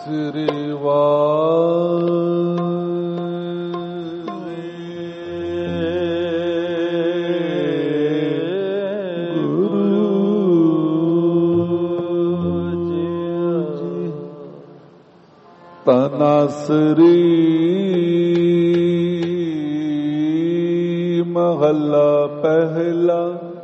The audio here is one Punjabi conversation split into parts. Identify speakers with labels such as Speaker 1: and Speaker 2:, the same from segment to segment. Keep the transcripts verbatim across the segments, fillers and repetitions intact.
Speaker 1: ਸ੍ਰੀ ਵਾਹਿਗੁਰੂ ਜੀ। ਤਨਾਸਰੀ ਮਹੱਲਾ ਪਹਿਲਾ।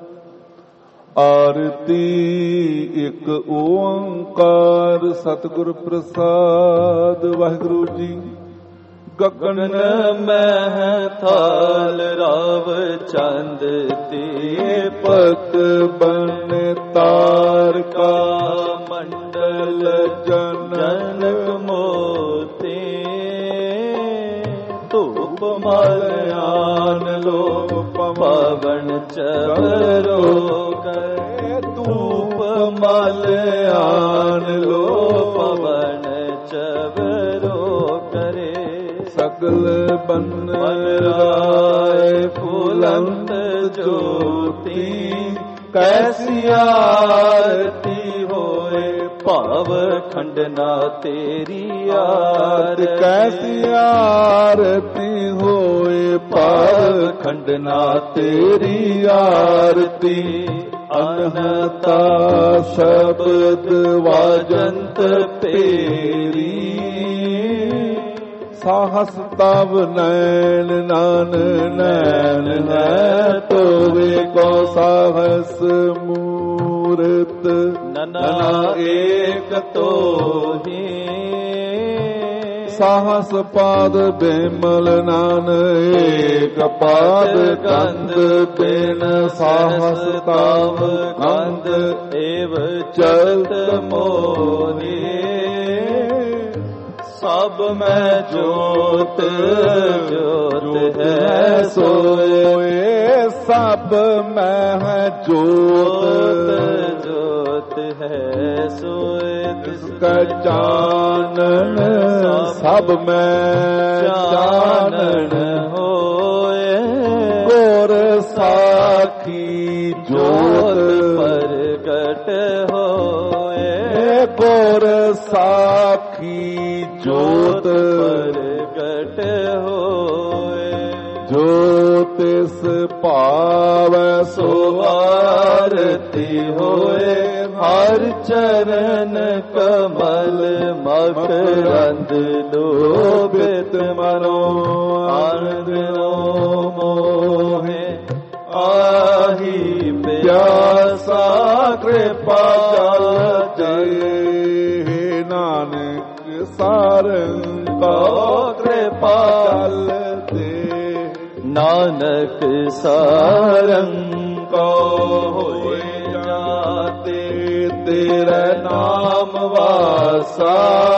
Speaker 1: ਆਰਤੀ ਇੱਕ ਓੰਕਾਰ ਸਤਿਗੁਰ ਪ੍ਰਸਾਦ। ਵਾਹਿਗੁਰੂ ਜੀ। ਗਗਨ
Speaker 2: ਮਹਿ ਥਾਲ ਰਾਵ ਚੰਦ ਦੀਪਕ
Speaker 1: ਬਨ ਤਾਰਕਾ
Speaker 2: ਮੰਡਲ ਜਨਕ ਮੋਤੀ ਧੂਪ ਮਲ ਆਨ ਲੋ ਪਵਨ ਚਵਰੋ ਕਰੇ। ਧੂਪ ਮਲ ਆਨ ਲੋ ਪਵਨ ਚਵਰੋ ਕਰੇ।
Speaker 1: ਸਗਲ ਬਨ
Speaker 2: ਰਾਏ ਫੁਲੰਤ ਜੋਤੀ ਕੈਸੀ ਆਰਤੀ ਹੋਏ ਭਾਵ ਖੰਡਨਾ ਤੇਰੀ ਆਰਤੀ।
Speaker 1: ਕੈਸੀ ਆਰਤੀ ਹੋਏ ਭਾਵ ਖੰਡਨਾ ਤੇਰੀ ਆਰਤੀ। ਅਨਹਤਾ ਸ਼ਬਦ ਵਾਜੰਤ ਤੇਰੀ ਸਾਹਸ ਤਵ ਨੈਣ ਨਾਨ ਨੈਣ ਹੈ ਤੋਵੇ ਕੋ ਸਾਹਸ ਮੂਰਤ
Speaker 2: ਨਨਾ ਏਕ ਤੋਹੀ।
Speaker 1: ਸਾਹਸ ਪਾਦ ਬੇਮਲ ਨਾਨ ਏਕ ਪਾਦ ਗੰਧ ਬਿਨ ਸਾਹਸ ਤਵ ਗੰਧ
Speaker 2: ਏਵ ਚਲਤ ਮੋਹੀ। ਸਭ ਮੈਂ ਜੋਤ ਜੋਤ ਹੈ ਸੋਏ।
Speaker 1: ਸਭ ਮੈਂ ਹੈ ਜੋਤ
Speaker 2: ਜੋਤ ਹੈ ਸੋਏ।
Speaker 1: ਤਿਸ ਕਾ ਚਾਨਣ ਸਭ ਮੈਂ ਚਾਨਣ
Speaker 2: ਹੋਏ।
Speaker 1: ਗੁਰ ਸਾਖੀ ਜੋਤ
Speaker 2: ਪ੍ਰਗਟ ਹੋਏ।
Speaker 1: ਗੁਰ ਸਾਖੀ ਜੋਤ
Speaker 2: ਪ੍ਰਗਟ ਹੋਏ।
Speaker 1: ਜੋ ਤਿਸ ਭਾਵੈ ਸੋ ਆਰਤੀ ਹੋਏ। ਹਰ ਚਰਨ ਕਮਲ ਮਕਰੰਦ ਲੋਭਿਤ ਮਨੋ ਆਨੰਦੋ ਮੋਹੇ। ਆਹੀ ਪਿਆਸਾ ਕਿਰਪਾ ਜਲ ਜੈ। ਨਾਨਕ ਸਾਰੰਗ ਕੋ ਕਿਰਪਾ ਜਲ ਦੇ।
Speaker 2: ਨਾਨਕ ਸਾਰੰਗ ਕੋ ਹੋਏ ਜਾਤੇ।
Speaker 1: ਤੇਰਾ ਨਾਮ ਵਾਸਾ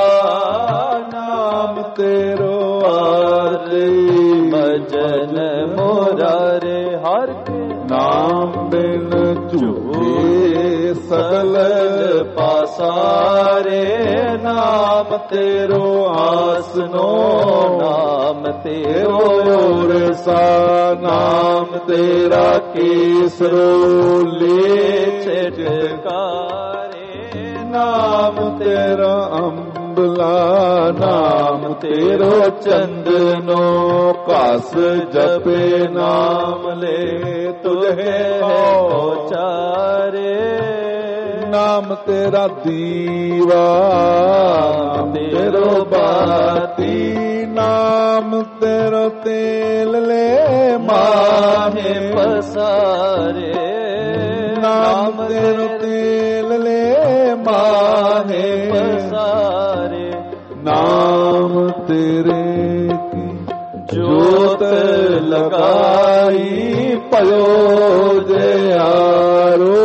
Speaker 1: ਨਾਮ ਤੇਰੋ ਆਰੇ।
Speaker 2: ਭਜਨ ਮੁਰਾਰੇ ਹਰ ਕੇ
Speaker 1: ਨਾਮ ਬਿਨ ਝੂਠੇ ਸਗਲ
Speaker 2: ਪਾਸਾਰੇ। ਨਾਮ ਤੇਰੋ ਆਸਨੋ ਨਾਮ ਤੇਰੋ
Speaker 1: ਰਸਾ। ਨਾਮ ਤੇਰਾ ਕੇਸਰੋ ਲੇ ਛਟਕਾਰੇ। ਨਾਮ ਤੇਰਾ ਅੰਬਲਾ ਨਾਮ ਤੇਰੋ ਚੰਦਨੋ ਘਸ ਜਪੇ ਨਾਮ ਲੈ ਤੁਝੇ
Speaker 2: ਚਾਰੇ।
Speaker 1: ਨਾਮ ਤੇਰਾ ਦੀਵਾ ਤੇਰੋ ਬਾਤੀ। ਨਾਮ ਤੇਰੋ ਤੇਲ ਲੈ ਮਾਹੇ
Speaker 2: ਪਸਾਰੇ।
Speaker 1: ਨਾਮ ਤੇਰੋ ਤੇਲ ਲੈ ਮਾਹੇ
Speaker 2: ਪਸਾਰੇ।
Speaker 1: ਨਾਮ ਤੇਰੇ ਕੀ ਜੋਤ ਲਗਾਈ ਭਇਓ ਜਿਆਰੋ।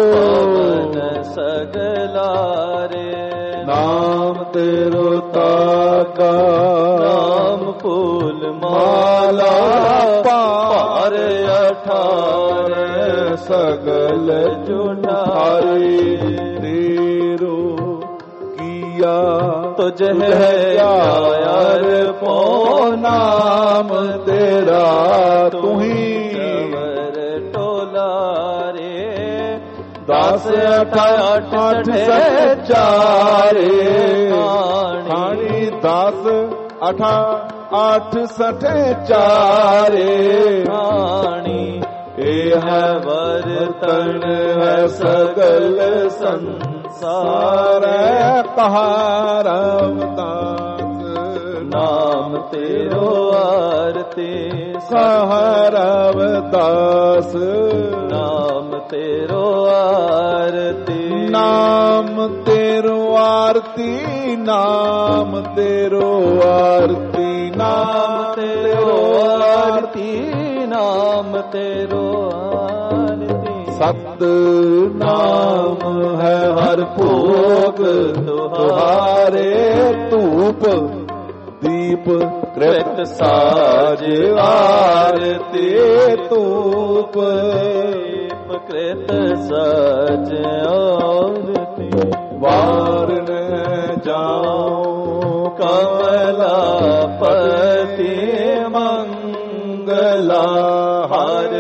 Speaker 2: ਸਗਲਾਰੇ
Speaker 1: ਨਾਮ ਤੇਰੋ ਤਾਕਾ
Speaker 2: ਨਾਮ ਫੂਲ
Speaker 1: ਮਾਲਾ
Speaker 2: ਭਾਰ ਅਠਾਰੇ।
Speaker 1: ਸਗਲ ਜੁਠਾਰੀ ਤੇਰੋ ਕੀਆ
Speaker 2: ਤੁਝ ਹੈ ਆਇਰ ਪੋ।
Speaker 1: ਨਾਮ ਤੇਰਾ ਤੁਹੀ
Speaker 2: ਟੋਲਾਰੇ
Speaker 1: ਦਸ ਅਠ ਅੱਠ ਸੱਠ ਚਾਰੇ ਖਾਣੀ ਦਸ ਅਠ ਅੱਠ ਸੱਠ ਚਾਰੇ
Speaker 2: ਖਾਣੀ
Speaker 1: ਇਹ ਹੈ ਵਰਤਨ ਹੈ ਸਗਲ ਸੰਸਾਰ ਕਹਾ ਰਾਮਦਾਸ
Speaker 2: ਨਾਮ ਤੇਰੋ ਆਰਤੀ
Speaker 1: ਕਹਾ ਰਾਮਦਾਸ
Speaker 2: ਨਾਮ ਤੇਰੋ ਆਰਤੀ
Speaker 1: ਨਾਮ ਤੇਰੋ ਆਰਤੀ ਨਾਮ ਤੇਰੋ ਆਰਤੀ
Speaker 2: ਨਾਮ ਤੇਰੋ ਆਰਤੀ ਨਾਮ ਤੇਰੋ ਆਰਤੀ
Speaker 1: ਸਤ ਨਾਮ ਹੈ ਹਰ ਭੋਗ ਤੁਹਾਰੇ ਧੂਪ ਦੀਪ ਕ੍ਰਿਤ ਸਾਜ ਆਰਤੀ ਧੂਪ
Speaker 2: ਦੀਪ ਕ੍ਰਿਤ ਸਾਜ ਆਰਤੀ
Speaker 1: ਵਾਰਨ ਜਾਉ
Speaker 2: ਕਮਲਾ ਪਤੀ ਮੰਗਲਾ ਹਰ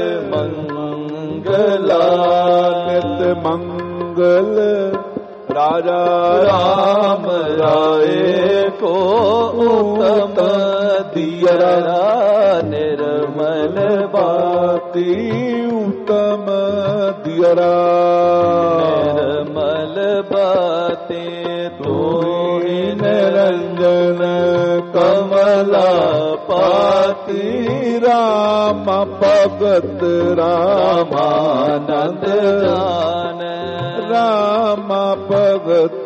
Speaker 2: ਮੰਗਲਾ
Speaker 1: ਨਿਤ ਮੰਗਲ ਰਾਜਾ ਰਾਮ ਰਾਏ
Speaker 2: ਕੋ ਉਤਮ ਦੀਅਰਾ ਨਿਰਮਲ
Speaker 1: ਬਾਤੀ ਉਤਮ ਦੀਅਰਾ
Speaker 2: ਨਿਰਮਲ ਬਾਤੀ ਤੋਹੀ
Speaker 1: ਨਿਰੰਜਨ ਕਮਲਾ ਪਾਤੀ ਰਾਮ ਭਗਤ ਰਾਮਾਨੰਦ
Speaker 2: ਜਾਨ
Speaker 1: ਰਾਮ ਭਗਤ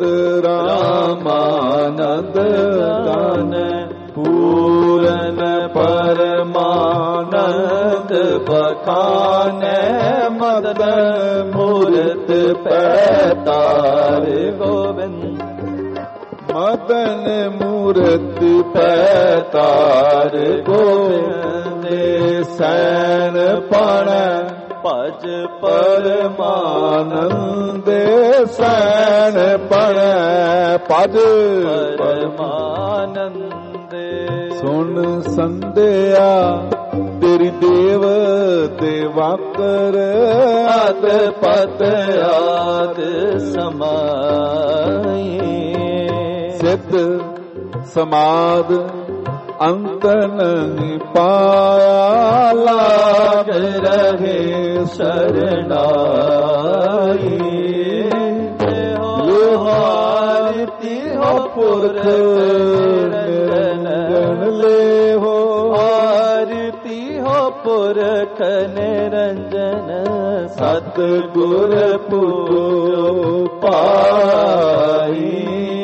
Speaker 1: ਰਾਮਾਨੰਦ ਦਾਨ ਪੂਰਨ ਪਰਮਾਨੰਦ ਬਖਾਨੈ ਮਦਨ ਮੂਰਤ ਪੈਤਾਰ
Speaker 2: ਗੋਬਿੰਦ
Speaker 1: ਮਦਨ ਮੂਰਤ ਪੈਤਾਰ ਗੋਬਿੰਦ ਸੈਨ ਪਣ
Speaker 2: ਭਜ
Speaker 1: ਪਰਮਾਨੰਦ ਸੈਨ ਪਣ ਭਜ
Speaker 2: ਪਰਮਾਨੰਦ
Speaker 1: ਸੁਣ ਸੰਧਿਆ ਤੇਰੀ ਦੇਵ ਦੇਵਾਕਰ
Speaker 2: ਅਤ ਪਤ ਆਦ ਸਮਾਈ
Speaker 1: ਸਿੱਧ ਸਮਾਦ ਅੰਤ ਨਹੀਂ ਪਾਇਆ ਲਾਗ ਰਹੇ ਸਰਣਾਈ ਲੋਹਾਰਤੀ ਹੋ ਪੁਰਖ ਨਿਰੰਜਨ ਲੇਹੋ
Speaker 2: ਆਰਤੀ ਹੋ ਪੁਰਖ ਨਿਰੰਜਨ
Speaker 1: ਸਤ ਗੁਰ ਪੂਜੋ ਪਾਈ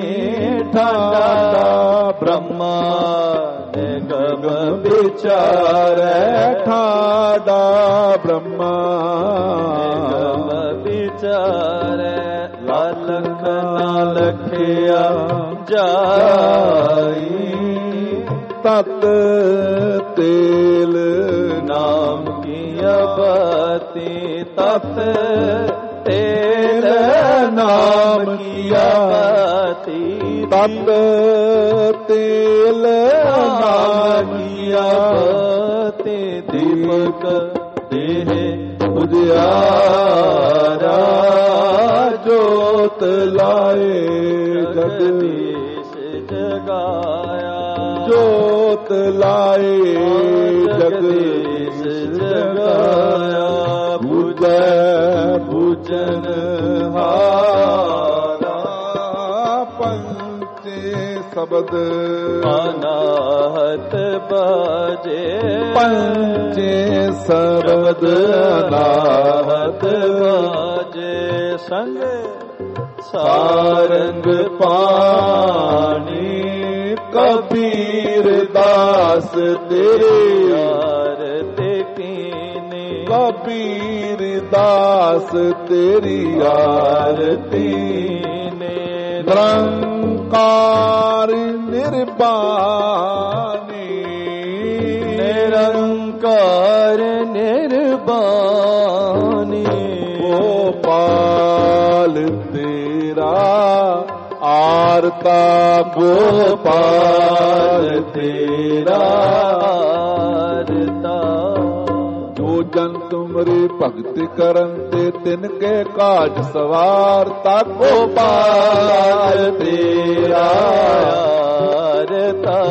Speaker 1: ਠਾਡਾ ਬ੍ਰਹਮਾ ਨਿਗਮ ਵਿਚਾਰੈ ਠਾਡਾ ਬ੍ਰਹਮਾ
Speaker 2: ਨਿਗਮ ਵਿਚਾਰੈ ਲਖ ਨਾ ਲਖਿਆ ਜਾਈ
Speaker 1: ਤਤ ਤੇਲ
Speaker 2: ਨਾਮ ਕੀ ਅਬਤੀ ਤਤ ਤੇਲ ਨਾਮ ਕੀ ਅਬਤੀ
Speaker 1: ਤਤ ਤੇਲ ਨਾਮ ਕੀ
Speaker 2: ਅਬਤੀ ਦੀਪਕ ਦੇਹ
Speaker 1: ਉਜਿਆਰਾ ਜੋਤ ਲਾਏ ਜਗਦੀਸ਼
Speaker 2: ਜਗਾਇਆ
Speaker 1: ਜੋਤ ਲਾਏ ਜਗਦੀਸ਼ ਜਗਾਇਆ ਬੁਝੈ ਬੁਝਨ ਹਾਰਾ ਪੰਚੇ ਸ਼ਬਦ
Speaker 2: ਅਨਾਹਤ ਬਾਜੇ
Speaker 1: ਪੰਚੇ ਸ਼ਬਦ ਅਨਾਹਤ
Speaker 2: ਬਾਜੇ ਸੰਗ
Speaker 1: ਸਾਰੰਗ ਪਾਣੀ ਕਬੀਰ ਦਾਸ ਤੇਰੇ
Speaker 2: ਯਾਰ ਤੇ ਕੀਨੇ
Speaker 1: ਕਬੀਰ ਦਾਸ ਤੇਰੀ ਆਰਤੀ
Speaker 2: ਨੇ
Speaker 1: ਨਿਰੰਕਾਰ ਨਿਰਬਾਨੀ
Speaker 2: ਨਿਰੰਕਾਰ ਨਿਰਬਾਨੀ
Speaker 1: ਗੋਪਾਲ ਤੇਰਾ ਆਰਤਾ ਗੋਪਾਲ ਤੇਰਾ
Speaker 2: ਆਰਤਾ
Speaker 1: ਜੋ ਜਨ ਤੁਮਰੀ ਭਗਤੀ ਕਰਨ ਤੇ ਤਿਨ ਕੇ ਕਾਜ ਸਵਾਰ ਤਾ ਗੋਪਾਲ ਤੇਰਾ
Speaker 2: ਰਤਾ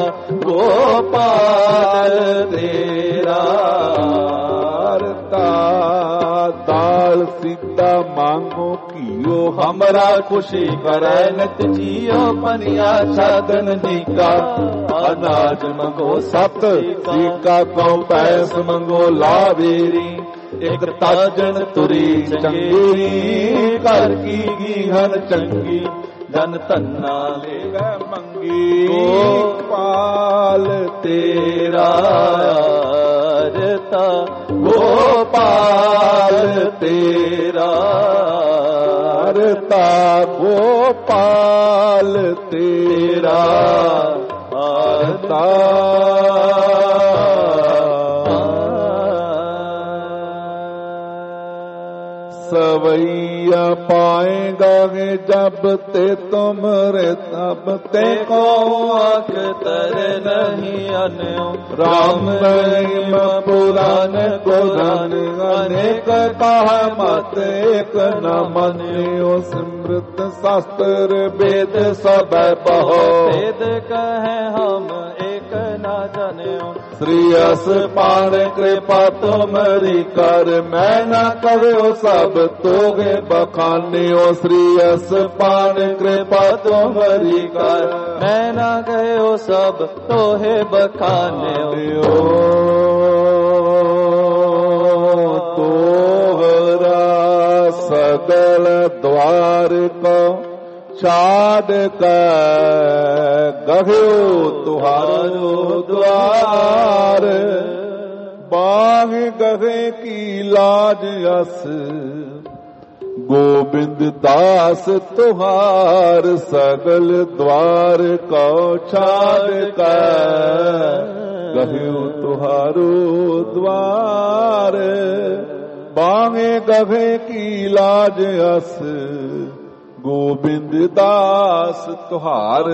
Speaker 2: ਗੋਪਾਲ ਤੇਰਾ
Speaker 1: ਰਤਾ ਦਾਲ ਸੀਤਾ ਮੰਗੋ ਕੀਓ ਹਮਰਾ ਖੁਸ਼ੀ ਕਰੈ ਨਿਤ ਜੀਓ ਪਨਿਆ ਸਾਧਨ ਜੀ ਕਾ ਅਨਾਜ ਮੰਗੋ ਸਤ ਜੀ ਕਾ ਕਉ ਪੈਸ ਮੰਗੋ ਲਾਵੇਰੀ ਇਕ ਤਾਜਣ ਤੁਰੀ ਚੰਗੀ ਕਰ ਕੀ ਗੀਹਨ ਚੰਗੀ ਜਨ ਧੰਨਾ ਲੈ ਮੰਗੀ ਗੋਪਾਲ ਤੇਰਾ
Speaker 2: ਰਤਾ
Speaker 1: ਗੋਪਾਲ ਤੇਰਾ ਰਤਾ ਗੋਪਾਲ ਤੇਰਾ ਆਰਤਾ सवैया पाएगा जब ते तुमरे तब ते को
Speaker 2: अख्तर नहीं अन्यो
Speaker 1: राम रहीम पुराण गोधन अनेक कह मत एक न मनियो स्मृत शास्त्र वेद सब बहो
Speaker 2: वेद कहे हम एक न जन्यो
Speaker 1: श्री अस पाण कृपा तुमरी कर मैं न करो सब तोगे बखानियो श्री अस पाण कृपा तुमरी कर
Speaker 2: मैं न गयो सब तोहे बखानियो
Speaker 1: तोहरा सगल द्वार को छाड़ कर गह्यो तुहारो द्वार बाग गहे की लाज अस गोविंद दास तुहार सगल द्वार को छाड़ कर गह्यो तुहारो द्वार बागे गहे की लाज अस गोविंद दास तुहार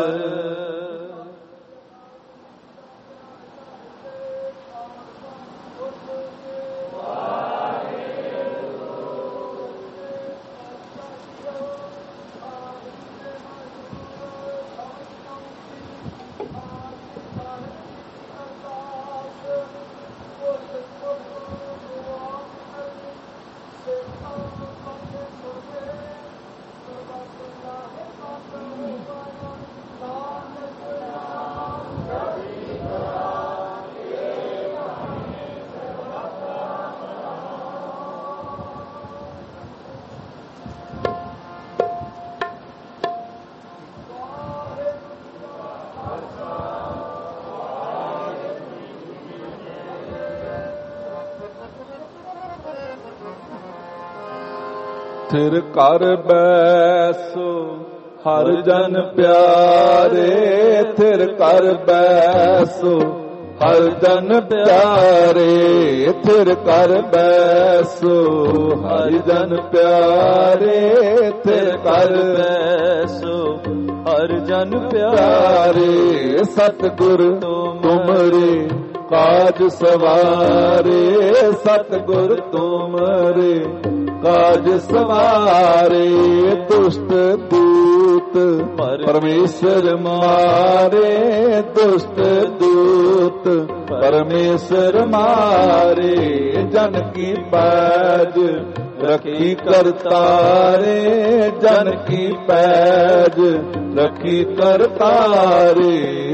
Speaker 1: थिर कर बैसो हर जन प्यारे थिर कर बैसो हर जन प्यारे थिर कर बैसो हर जन प्यारे थिर कर
Speaker 2: बैसो हर जन
Speaker 1: प्यारे सतगुर तुमरे काज सवारे सतगुर तुमरे काज सवारे दुष्ट दूत परमेश्वर मारे दुष्ट दूत परमेश्वर मारे जन की पैज रखी करतारे जन की पैज रखी करतारे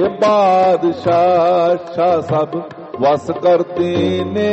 Speaker 1: बादशाह शाह सब वस करती ने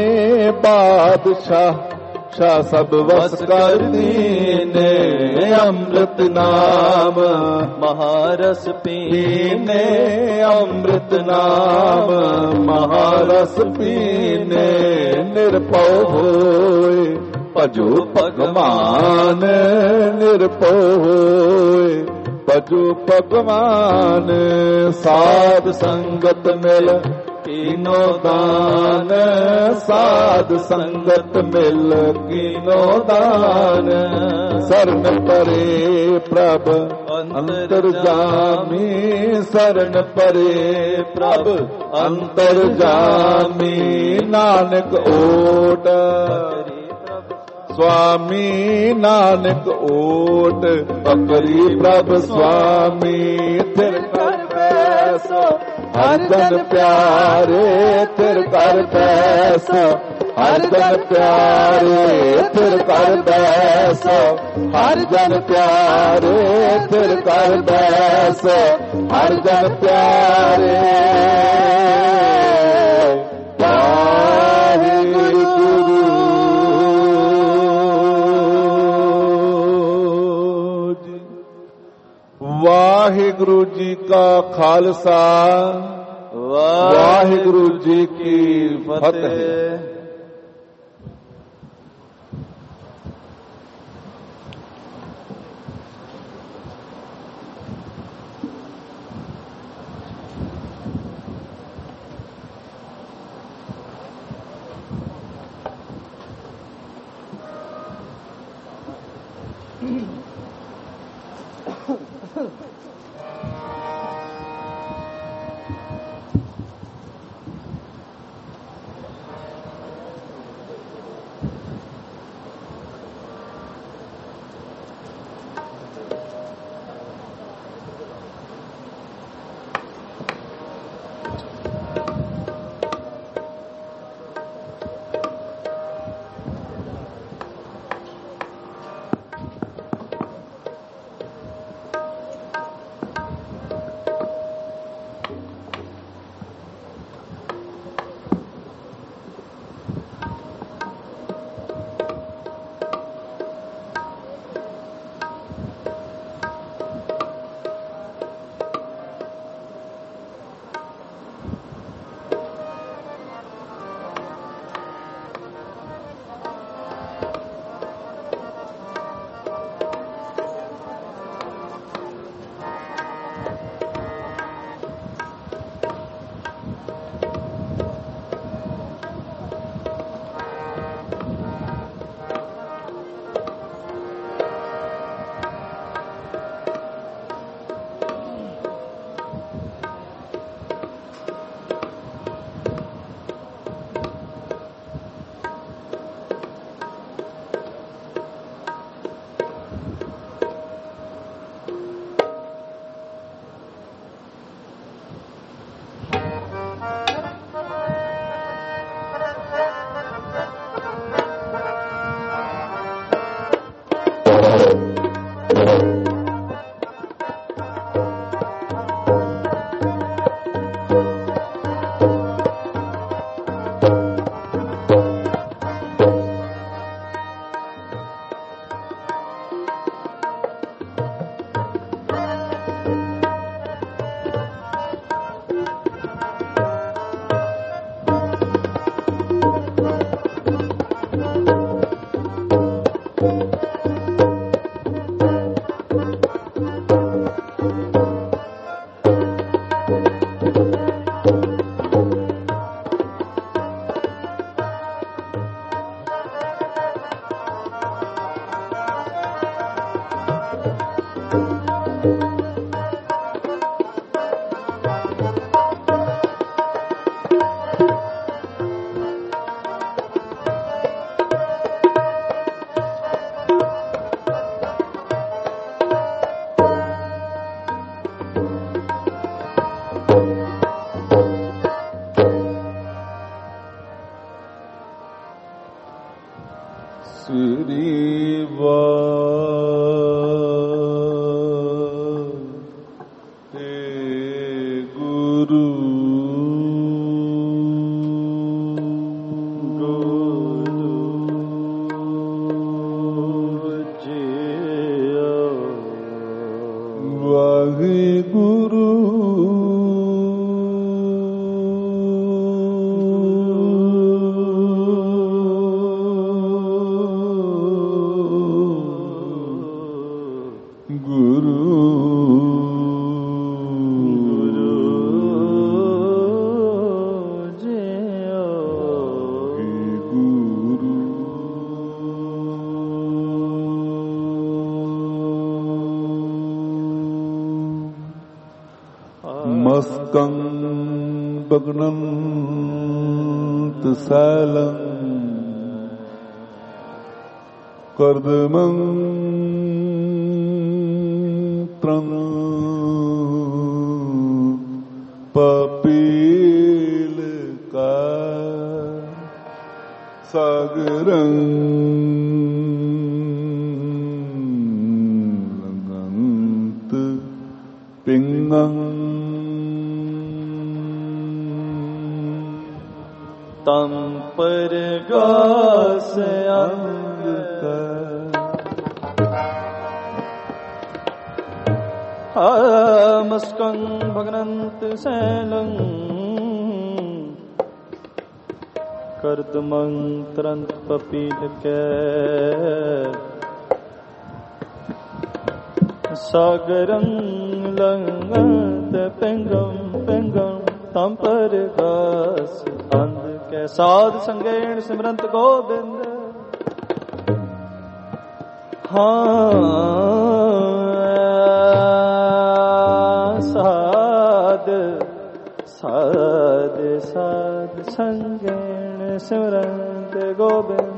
Speaker 1: बादशाह शाह सब वस कर दीने अमृत नाम
Speaker 2: महारस पीने
Speaker 1: अमृत नाम महारस पीने निर्भय होए भजो भगवान निर्भय होए भजो भगवान साध संगत मिल कीनो दान साध संगत मिल कीनो दान शरण परे प्रभ ਅੰਤਰਜਾਮੀ ਸਰਨ ਪਰੇ ਪ੍ਰਭ ਅੰਤਰਜਾਮੀ ਨਾਨਕ ਓਟ ਸੁਆਮੀ ਨਾਨਕ ਓਟ ਪਕਰੀ ਪ੍ਰਭ ਸੁਆਮੀ ਥਿਰ ਕਰ ਬੈਸੋ ਹਰ ਜਨ ਪਿਆਰੇ ਥਿਰ ਕਰ ਬੈਸੋ ਹਰ ਜਨ ਪਿਆਰੇ ਥਿਰ ਕਰ ਬੈਸੋ ਹਰ ਜਨ ਪਿਆਰੇ ਥਿਰ ਕਰ ਬੈਸੋ ਹਰ ਜਨ ਪਿਆਰੇ ਵਾਹਿਗੁਰੂ ਜੀ ਕਾ ਖਾਲਸਾ ਵਾਹਿਗੁਰੂ ਜੀ ਕੀ ਫਤਿਹ।
Speaker 2: ਸ੍ਰੀ ਵਾਹਿਗੁਰੂ।
Speaker 1: ਮਸਕੰ ਬਗਨੰਤ ਸੈਲੰ ਕਰਦਮੰ ਪ੍ਰੰ ਪਪੀਲ ਕਾ ਸਾਗਰੰ ਲੰਗੰਤ ਪਿੰਗੰ
Speaker 2: ਤਮ ਪਰਗਾਸ ਅੰਗ ਕੈ ਮਸਕੰ ਭਗਨੰਤ ਸੈਲੰ ਕਰਦਮੰ ਤਰੰਤ ਪਪੀਲ ਕੈ ਸਾਗਰੰ ਲੰਗੰਤ ਪਿੰਗੰ ਪਿੰਗੰ ਤਮ ਪਰਗਾਸ ਅੰਧ ਕੈ ਸਾਧ ਸੰਗੇਣ ਸਿਮਰੰਤ ਗੋਬਿੰਦ ਹਾਂ ਸਾਧ ਸਾਧ ਸਾਧ ਸੰਗੇਣ ਸਿਮਰੰਤ ਗੋਬਿੰਦ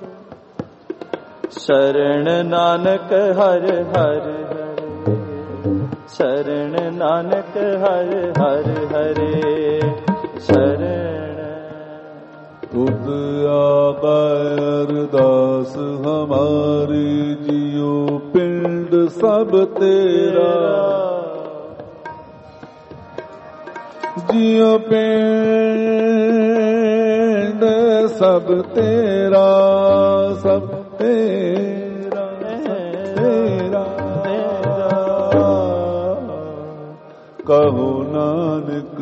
Speaker 2: ਸ਼ਰਨ ਨਾਨਕ ਹਰਿ ਹਰਿ ਹਰਿ ਸ਼ਰਨ ਨਾਨਕ ਹਰਿ ਹਰਿ ਹਰਿ ਸ਼ਰਨ
Speaker 1: ਤੁਧ ਆਗਾ ਅਰਦਾਸ ਹਮਾਰੀ ਜਿਉ ਪਿੰਡ ਸਭ ਤੇਰਾ ਜਿਉ ਪਿੰਡ ਸਭ ਤੇਰਾ ਸਭ ਤੇਰਾ ਤੇਰਾ ਕਹੋ ਨਾਨਕ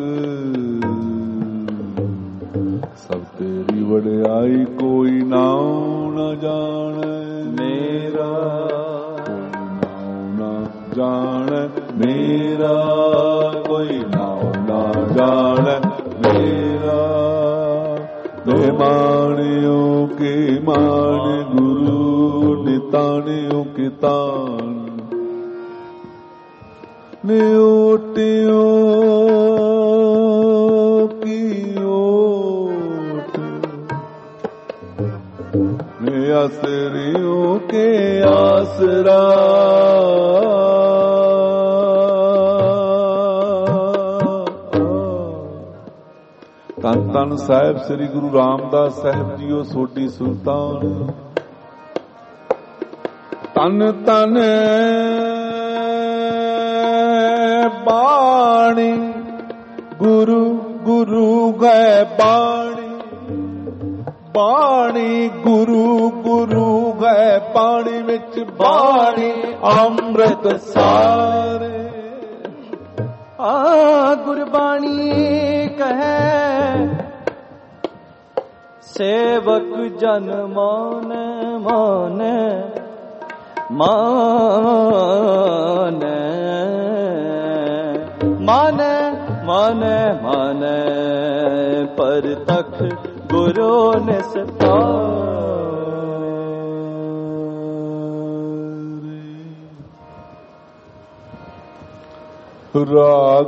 Speaker 1: ਸਭ ਤੇਰੀ ਵਡਿਆਈ ਕੋਈ ਨਾਉ ਨ ਜਾਣੈ ਮੇਰਾ ਕੋਈ ਨਾਉ ਨ ਜਾਣੈ ਮੇਰਾ ਕੋਈ ਨਾਉ ਨ ਜਾਣੈ ਮੇਰਾ ਨੇ ਮਾਣਿਓ ਕੀ ਮਾਣ ਗੁਰੂ ਨਿਤਾਣਿਓ ਕੀ ਤਾਣ ਨੇ ਓਟਿਓ ਕੀ ਓਟ ਨੇ ਆਸਰਿਓ ਕੇ ਆਸਰਾ ਧੰਨ ਧੰਨ ਸਾਹਿਬ ਸ੍ਰੀ ਗੁਰੂ ਰਾਮਦਾਸ ਸਾਹਿਬ ਜੀਓ ਸੋਢੀ ਸੁਲਤਾਨ ਧੰਨ ਧੰਨ ਬਾਣੀ ਗੁਰੂ ਗੁਰੂ ਗਏ ਬਾਣੀ ਬਾਣੀ ਗੁਰੂ ਗੁਰੂ ਗਏ ਬਾਣੀ ਵਿੱਚ ਬਾਣੀ ਅੰਮ੍ਰਿਤ ਸਾਰੇ
Speaker 2: ਆ ਗੁਰਬਾਣੀ ਕਹੈ ਸੇਵਕ ਜਨ ਮਾਨ ਮਾਨ ਮਾਨ ਮਾਨ ਮਾਨ ਮਾਨ ਪਰ ਤਖ ਗੁਰੂ ਨਿਸਤਾਰੇ
Speaker 1: ਰਾਗ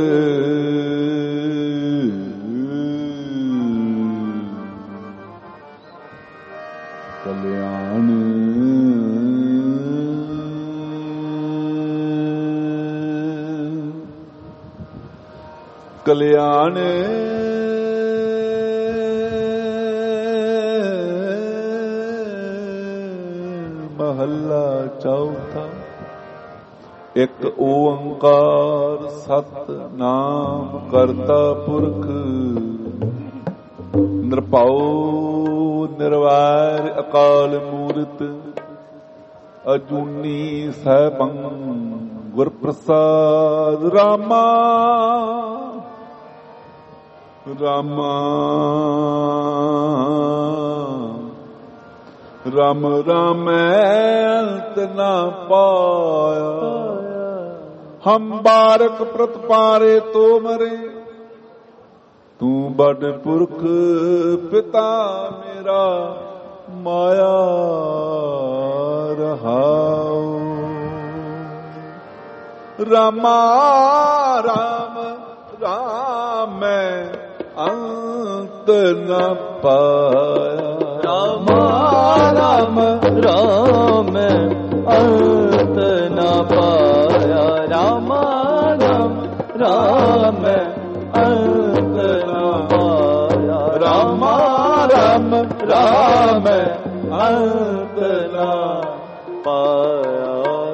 Speaker 1: ਕਲਿਆਣ ਕਲਿਆਣ ਮਹੱਲਾ ਚੌਥਾ ਇੱਕ ਓੰਕਾਰ ਸਤਿਨਾਮ ਕਰਤਾ ਪੁਰਖ ਨਿਰਭਉ ਨਿਰਵੈਰ ਅਕਾਲ ਮੂਰਤ ਅਜੂਨੀ ਸੈਭੰ ਗੁਰ ਪ੍ਰਸਾਦ ਰਾਮਾ ਰਾਮਾ ਰਾਮ ਰਾਮੈ ਅੰਤ ਨਾ ਪਾਇਆ ਹਮ ਬਾਰਕ ਪ੍ਰਤਪਾਰੇ ਤੋ ਮਰੇ ਤੂੰ ਬੜ ਪੁਰਖ ਪਿਤਾ ਮੇਰਾ ਮਾਇਆ ਰਹਾਉ ਰਾਮਾ ਰਾਮ राम अंत न पाया।
Speaker 2: राम राम राम अंत न पाया। राम राम राम अंत न पाया।
Speaker 1: राम राम राम अंत न
Speaker 2: पाया।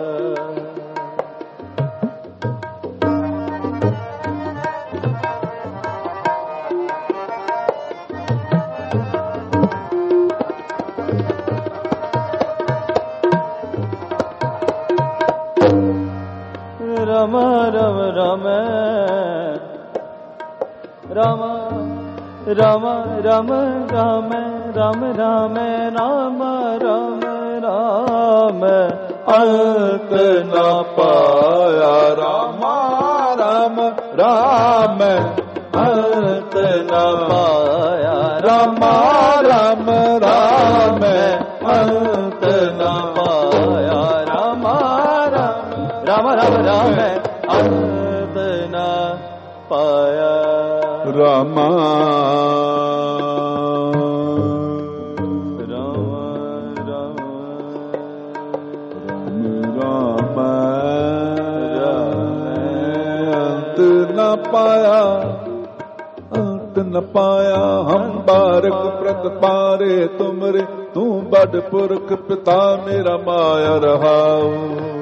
Speaker 2: राम राम राम राम राम राम राम राम राम राम राम राम अंत न पाया।
Speaker 1: राम राम राम
Speaker 2: अंत न पाया।
Speaker 1: राम राम राम
Speaker 2: अंत न पाया। राम राम राम राम अंत न पाया।
Speaker 1: राम पाया अंत न पाया। हम बारक प्रत पारे तुमरे तू बड़ पुरख पिता मेरा माया रहाऊ।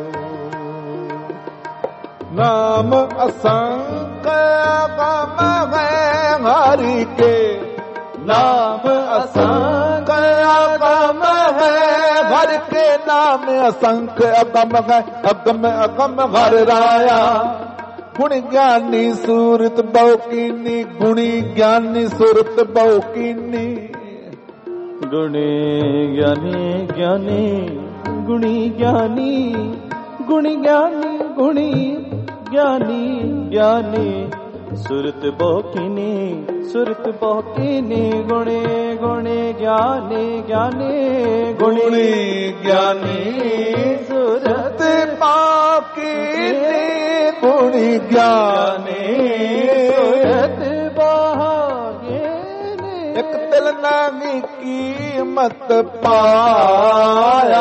Speaker 1: नाम असंख्य गम है हरि के।
Speaker 2: नाम असंख्य
Speaker 1: अगम है हर के नाम असंख्य अगम है। अगम अगम हर राया। गुण ज्ञानी सूरत बहुकीनी। गुणी ज्ञानी सूरत बहुकीनी।
Speaker 2: गुणी ज्ञानी ज्ञानी गुणी ज्ञानी गुणी ज्ञानी गुणी ज्ञानी ज्ञानी सुरत बहुकीनी सुरत बहुकीनी। गुणे गुणे ज्ञानी ज्ञानी
Speaker 1: गुणी ज्ञानी
Speaker 2: सुरत
Speaker 1: बहुकीनी। गुणी ज्ञानी
Speaker 2: सुरत बहुकीनी।
Speaker 1: एक तिल नागी कीमत पाया।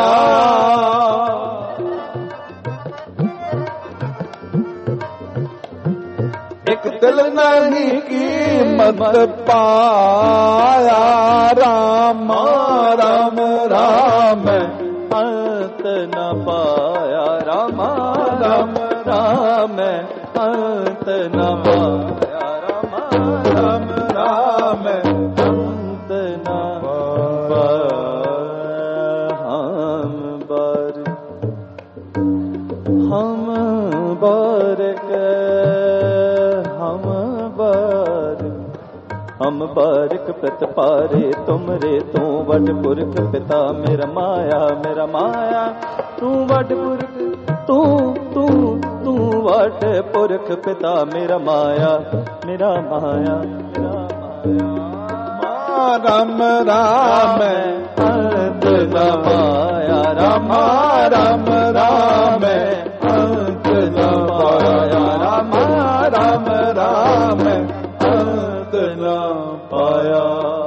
Speaker 1: एक दिल नहीं कीमत पाया। राम राम राम
Speaker 2: अंत न पाया। राम राम राम अंत न पाया। राम
Speaker 1: राम राम
Speaker 2: अंत न पाया। हम बर हम बर के हम बर हम बारिक प्रत पारे तुमरे तू वड पुरख पिता मेरा माया मेरा माया। तू वड पुरख तू तू तू वड पुरख पिता मेरा माया मेरा माया मेरा माया।
Speaker 1: राम राम
Speaker 2: अंत न पाया। राम राम राम अंत न पाया। राम
Speaker 1: राम राम अंत न पाया।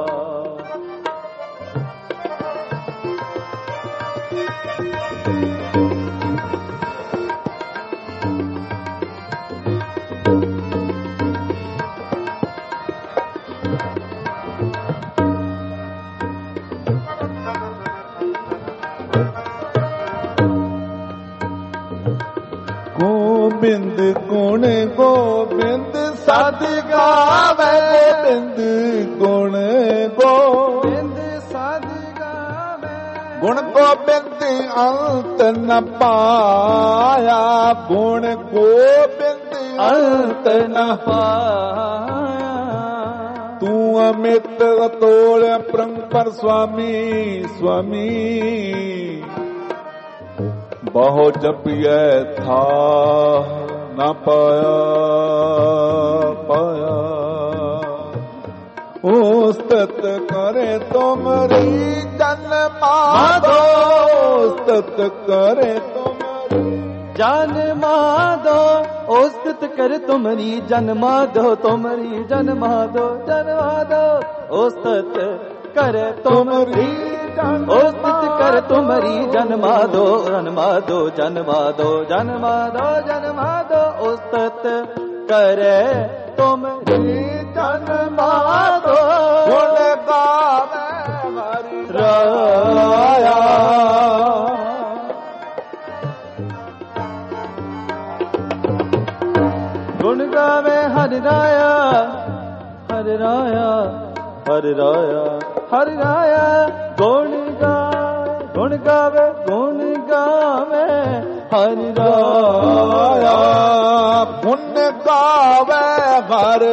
Speaker 1: गोबिंद गुण गोबिंद साध गावे। बिंद गुण गोबिंद साध गावे। गुण गोबिंद अंत न पाया। गुण गोबिंद अंत न
Speaker 2: पाया।
Speaker 1: तू अमित तोड़ परंपर स्वामी स्वामी। बहु जपिए था न पाया पाया। उस्तत करे तुमरी जन माधो। उस्तत करे तुमरी
Speaker 2: जन्मा दो उस्तित कर तुमरी जन्मा दो तुमरी जन्मा दो जन्मा दो उस्तित कर तुमरी उस्तित कर तुमरी जन्मा दो जन्मा दो जन्मा दो जन्मा दो जन्मा दो उस्तित करे तुमरी जन्मा दो
Speaker 1: गुण गावे हरि राया
Speaker 2: गुण गावे हरि राया हरि राया हरि राया हरि राया गुण गावे गुण गावे गुण गावे हरि राया
Speaker 1: गुण गावे हरि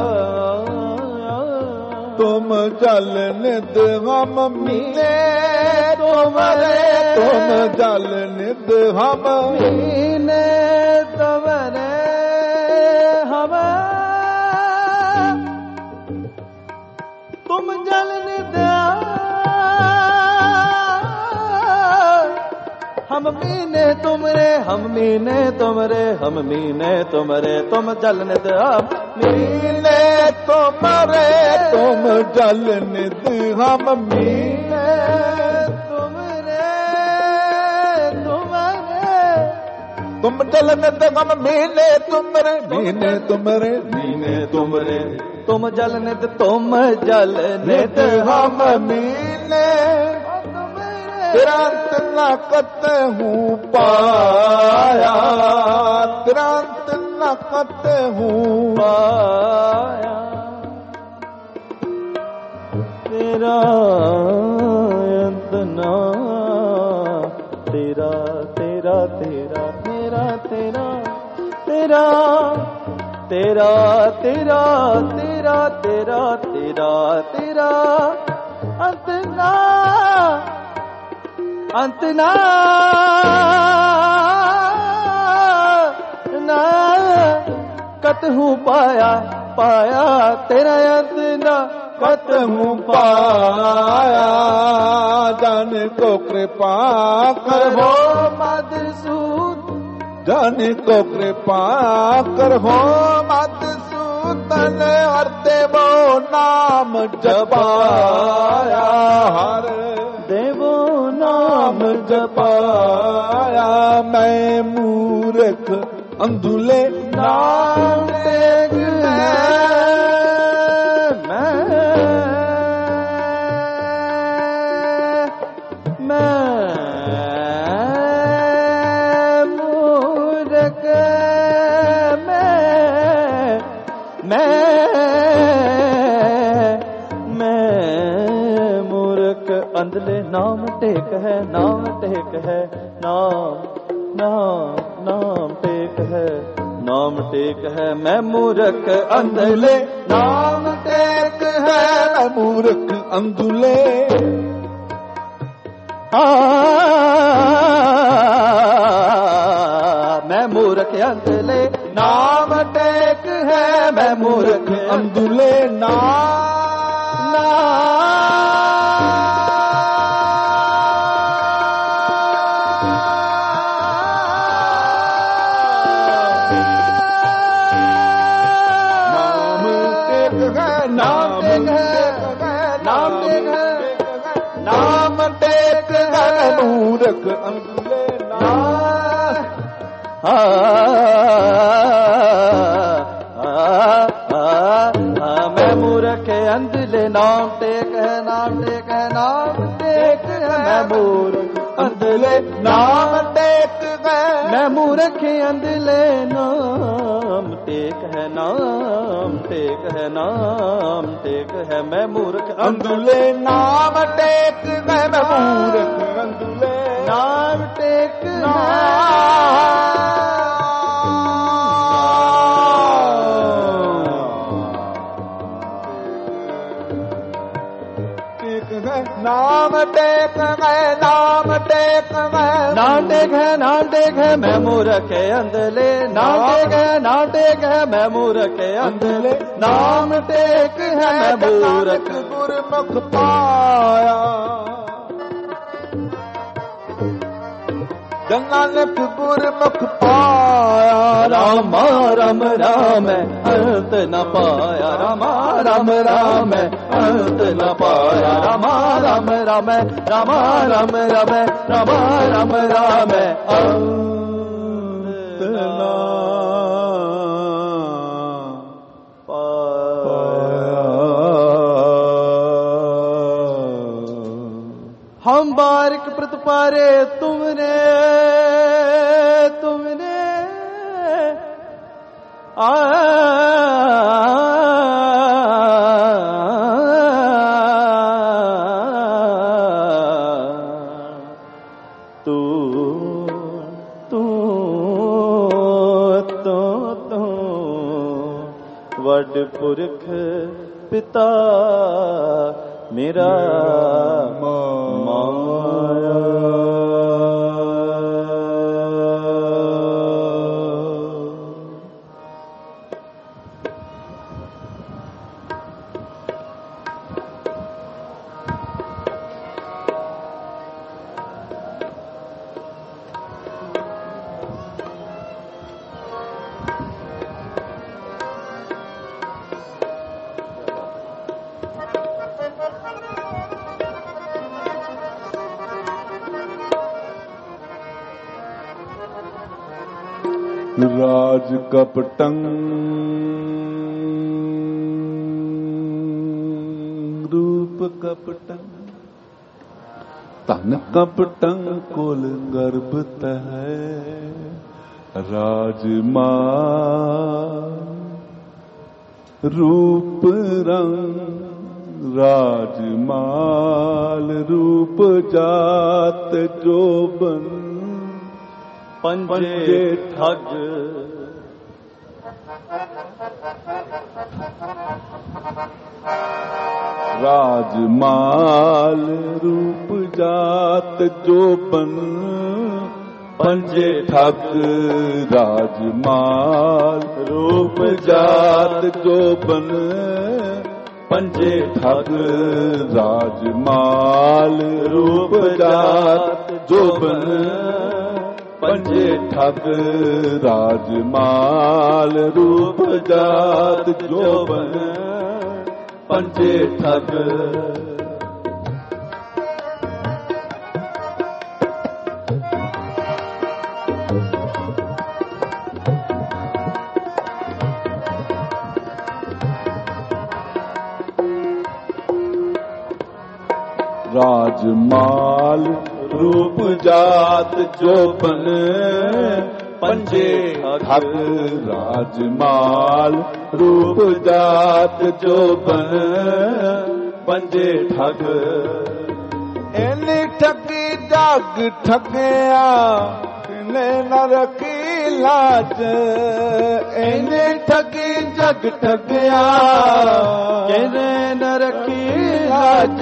Speaker 1: तुम जल निध हम मिले तुमरे तुम जल निध हम
Speaker 2: मीने तुमरे हम तुम जल निध हम मीने तुमरे हम मीने तुमरे हम मीने तुमरे तुम जल निध हम
Speaker 1: मीने तुमरे तुम जल निध हम मीने
Speaker 2: तुमरे तुमरे
Speaker 1: तुम जल निध हम मीने तुमरे मीने तुमरे मीने तुमरे
Speaker 2: तुम जल निध तुम जल निध
Speaker 1: हम मीने तेरा अंत न कतहूँ पाया तेरा अंत न कतहूँ
Speaker 2: पाया तेरा अंत ना तेरा तेरा तेरा तेरा तेरा तेरा तेरा तेरा तेरा तेरा तेरा तेरा अंत ना अंत ना ना कतहूँ पाया पाया तेरा अंत ना
Speaker 1: कतहूँ पाया जन को कृपा कर हो
Speaker 2: मधुसूद
Speaker 1: जन को कृपा कर हो मधुसूदन हर देवो नाम जपाया हर
Speaker 2: देवो
Speaker 1: नाम जपाया मैं मूर्ख अंधुले
Speaker 2: नाम टेक मैं मैं मूर्ख मैं मैं मैं मूर्ख अंधले नाम टेक है नाम टेक है नाम नाम नाम टेक है नाम टेक है मैं मूर्ख अंधले
Speaker 1: नाम टेक है मैं मूर्ख अंधुले
Speaker 2: आ, मैं मूर्ख अंधले
Speaker 1: नाम टेक है मैं मूर्ख अंधुले नाम नाम टेक है नाम टेक है नाम टेक है मूर्ख अंधुले नाम
Speaker 2: आ, आ, आ, मैं मूर्ख अंधले नाम टेक है नाम टेक है नाम टेक है मैं मूर्ख अंधले
Speaker 1: नाम टेक है
Speaker 2: मैं मूर्ख अंधले नाम टेक है नाम टेक है नाम टेक है मैं मूर्ख
Speaker 1: अंधुले नाम टेक है मैं मूर्ख अंधुले
Speaker 2: नाम टेक
Speaker 1: नाम टेक है नाम टेक है
Speaker 2: नाम टेक है नाम टेक है मैं मूर्ख अंधले नाम टेक है नाम टेक है मैं मूर्ख अंधले नाम टेक है मैं मूर्ख
Speaker 1: गुरमुख पाया जन नानक गुरमुख पाया
Speaker 2: रामा राम राम अंत न पाया रामा राम राम अंत न पाया रामा राम राम रामा राम राम रामा राम राम अंत न हम बारिक प्रतिपारे तुमने तुमने आ तू तू तो तू वड पुरख पिता मेरा माया
Speaker 1: राज कपटं रूप कपटं तन कपटं कुल गर्भ तह राजमा रूप रंग राजमाल रूप जात जोबन पंजे ठग राजमाल रूप जात जोबन पंजे ठग राजमाल रूप जात जोबन पंजे ठग राजमाल रूप जात जोबन पंजे ठग राजमाल रूप जात जोबन पंजे ठग राजमाल रूप जात जोबन पंजे ठग राजमाल रूप जात जोबन पंजे ठग इन ठगी जग ठगिया किने न रखी लाज इन ठगी जग ठगिया किने न रखी लाज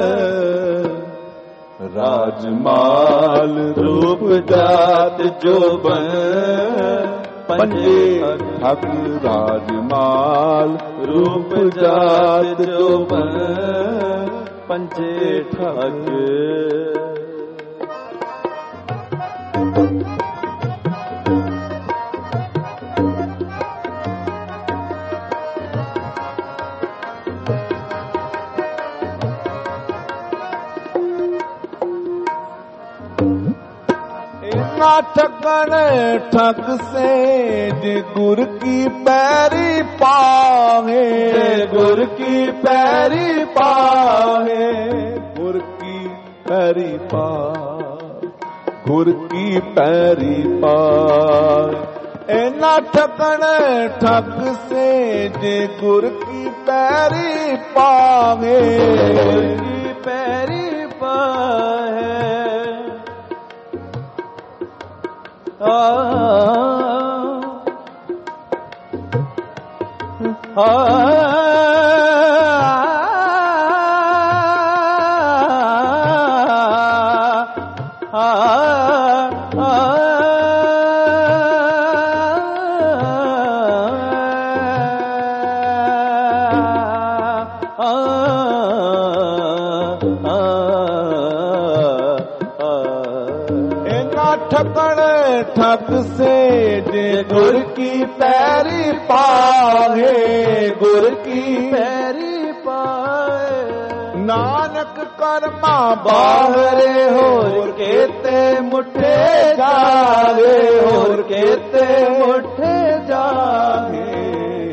Speaker 1: राजमाल रूप जात जोबन पंजे ठग राजमाल रूप जात जोबन पंजे ठग ना ठगन ठग से जे गुर की पैरी पावे गुर की पैरी पावे गुर की पैरी पा गुर की पैरी पावे ना ठगन ठग से जे गुर की पैरी पावे गुर की पैरी पावे आ ठग ठग से जे गुर की पैरी पाहे, गुर की
Speaker 2: पैरी पाए।
Speaker 1: नानक कर्मा बाहरे होर केते मुठे जावे, होर केते मुठे जावे।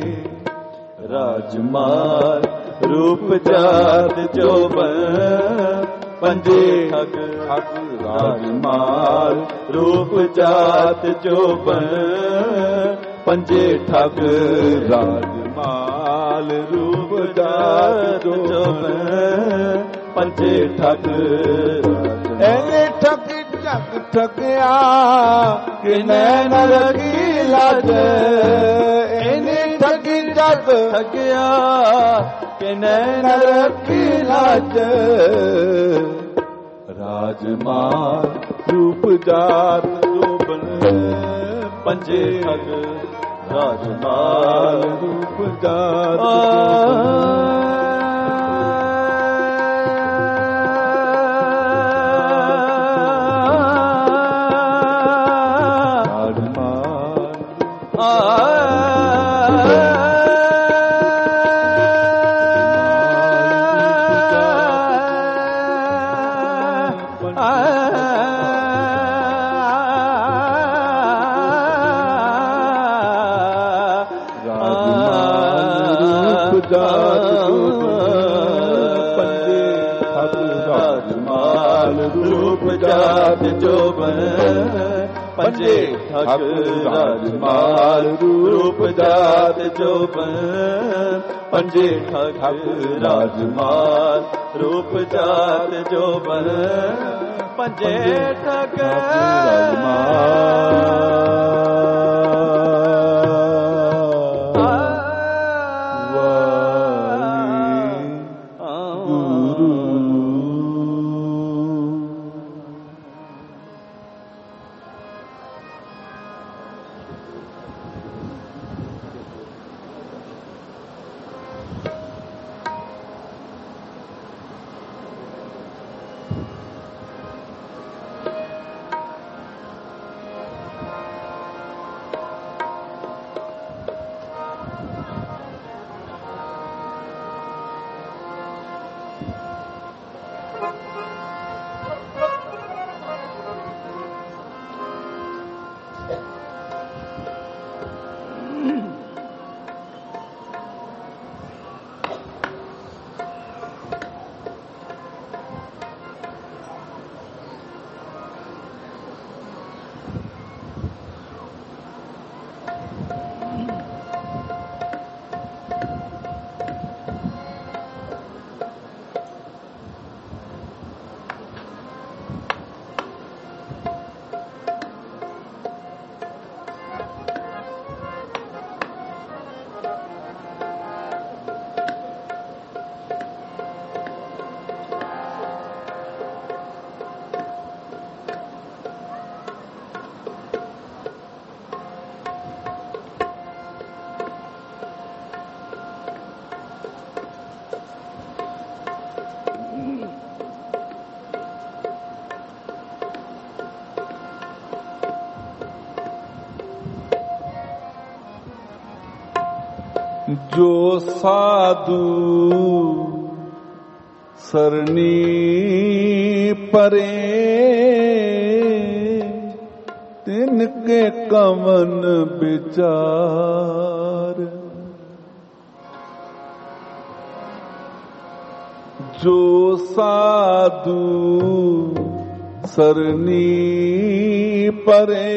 Speaker 2: राजमार रूप जात जोबन पंजे ठग,
Speaker 1: ठग राजमाल
Speaker 2: रूप जात जोबन पंजे ठग।
Speaker 1: राजमाल रूप जात जोबन
Speaker 2: पंजे ठग।
Speaker 1: एने ठग ठग ठगिया कि नैन रखी लाज, एने ठगी जग
Speaker 2: ठगिया कि नैन रखी लाज।
Speaker 1: राजमाल रूप जात जोबन
Speaker 2: पंजे ठग।
Speaker 1: राजमाल रूप जात जोबन
Speaker 2: जात जोबन पंजे ठग।
Speaker 1: राजमाल
Speaker 2: रूप जात जोबन पंजे ठग। राजमाल रूप जात जोबन पंजे ठग।
Speaker 1: जो साधु सरनी परे तिनके कवन विचार। जो साधु सरनी परे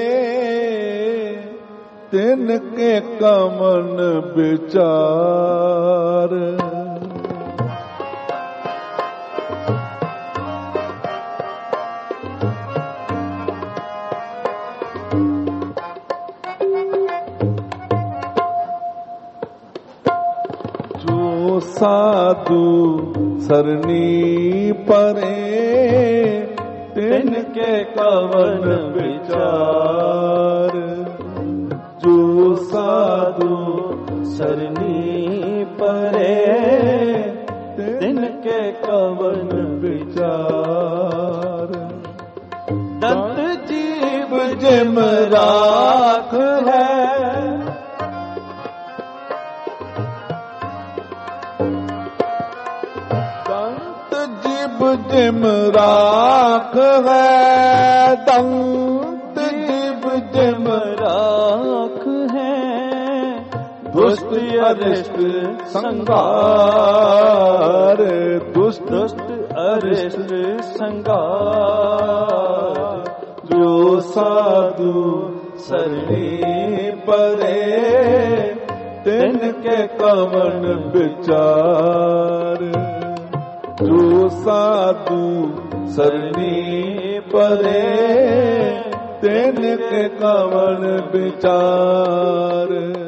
Speaker 1: तिनके कवन विचार। जो साधु सरनी परे तिनके कवन विचार। जो साधु
Speaker 2: सरनी परे तिनके कवन
Speaker 1: विचार।
Speaker 2: दंत जीव
Speaker 1: जे ਜਿਮ ਰਾਖ ਹੈ। ਦੰਤ ਜਿਬ ਜਿਮ ਰਾਖ ਹੈ, ਦੰਤ ਜਿਬ ਜਿਮ
Speaker 2: ਰਾਖ ਹੈ। ਦੁਸ਼ਟ ਅਰਿਸ਼ਟ
Speaker 1: ਸੰਘਾਰ, ਦੁਸ਼ਟ
Speaker 2: ਅਰਿਸ਼ਟ ਸੰਘਾਰ।
Speaker 1: ਜੋ ਸਾਧੂ ਸਰਣੀ ਪਰੇ, ਤਿਨ ਕੇ ਕਵਨ ਵਿਚਾਰ। ਜੋ ਸਾਧੂ ਸਰਣੀ ਪਰੇ, ਤਿਨ ਕੇ ਕਵਨ ਵਿਚਾਰ।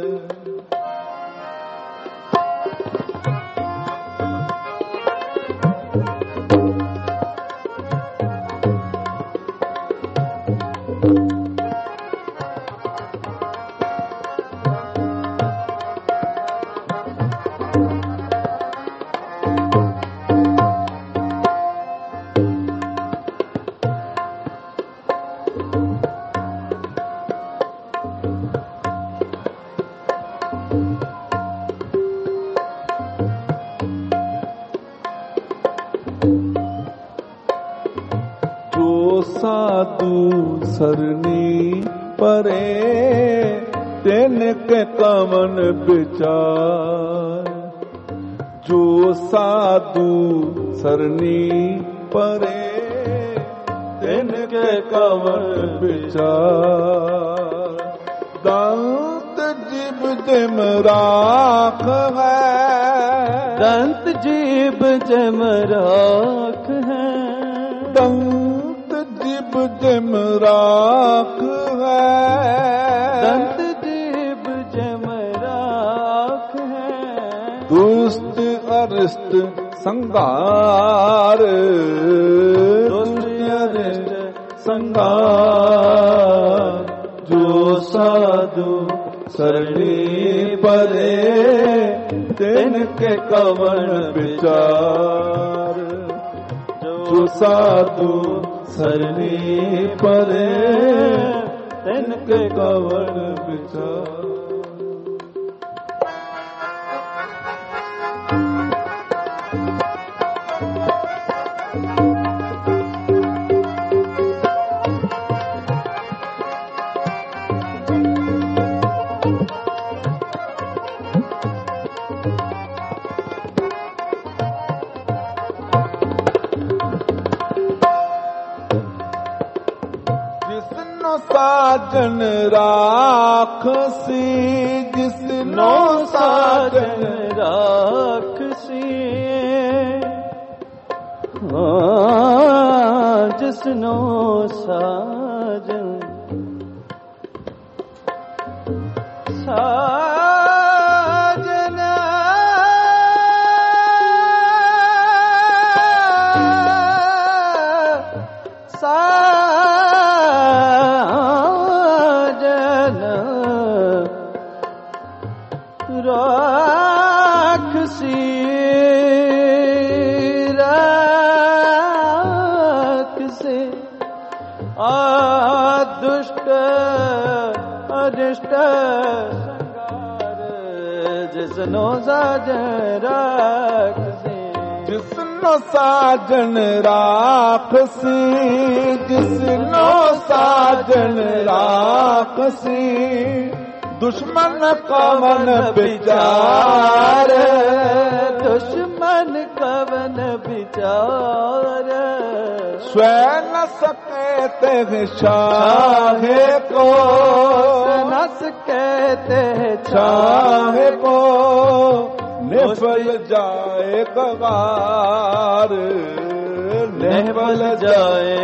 Speaker 1: ਸਾਧੂ ਸਰਣੀ ਪਰੇ, ਤਿਨ ਕੇ ਕਵਨ ਵਿਚਾਰ। ਜੋ ਸਾਧੂ ਸਰਣੀ ਪਰੇ, ਤਿਨ ਕੇ ਕਵਨ ਵਿਚਾਰ। ਦੰਤ ਜਿਬ ਜਿਮ ਰਾਖ ਹੈ,
Speaker 2: ਦੰਤ ਜਿਬ ਜਿਮ ਰਾਖ ਹੈ।
Speaker 1: ਦੰਤ ਜਿਬ ਜਿਮ ਰਾਖ ਹੈ,
Speaker 2: ਦੰਤ ਜਿਬ ਜਿਮ ਰਾਖ ਹੈ।
Speaker 1: ਦੁਸ਼ਟ ਅਰਿਸ਼ਟ ਸੰਘਾਰ,
Speaker 2: ਦੁਸ਼ਟ ਅਰਿਸ਼ਟ
Speaker 1: ਸੰਘਾਰ। ਜੋ ਸਾਧੂ ਸਰਣੀ ਪਰੇ, ਤਿਨ ਕੇ ਕਵਨ ਵਿਚਾਰ। ਜੋ ਸਾਧੂ ਸਰਣੀ ਪਰੇ, ਤਿਨ ਕੇ ਕਵਨ ਵਿਚਾਰ। ਸਾਜਨ ਰਾਖਸੀ, ਜਿਸਨੋ ਸਾਜਨ
Speaker 2: ਰਾਖਸੀ। ਹਾਂ, ਜਿਸਨੋ ਸਾਜਨ ਸਾਜਨ ਰਾਖਸੀ, ਰਾਖਸੀ। ਆਦੁਸ਼ਟ ਅਰਿਸ਼ਟ ਸੰਘਾਰ, ਜਿਸਨੋ ਸਾਜਨ ਰਾਖਸੀ।
Speaker 1: ਜਿਸਨੋ ਸਾਜਨ ਰਾਖਸੀ, ਜਿਸਨੋ ਸਾਜਨ ਰਾਖਸੀ। ਦੁਸ਼ਮਨ ਕਵਨ ਵਿਚਾਰ,
Speaker 2: ਦੁਸ਼ਮਨ ਕਵਨ ਵਿਚਾਰ।
Speaker 1: स्वै न सके ते शाहे को,
Speaker 2: न सके ते
Speaker 1: शाहे को निफल जाए गवार, निफल जाए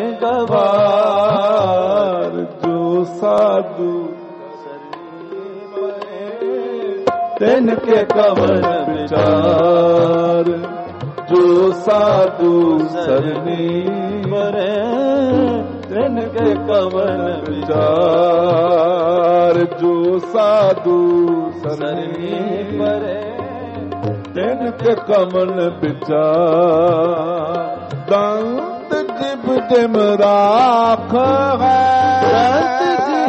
Speaker 1: गवार। जो साधु तिनके कवन विचार, जो साधु सरनी
Speaker 2: मरे
Speaker 1: तिनके कवन विचार। जो साधु सरनी
Speaker 2: मरे
Speaker 1: तिनके कवन विचार। दंत जिब जिम राख है,
Speaker 2: दंत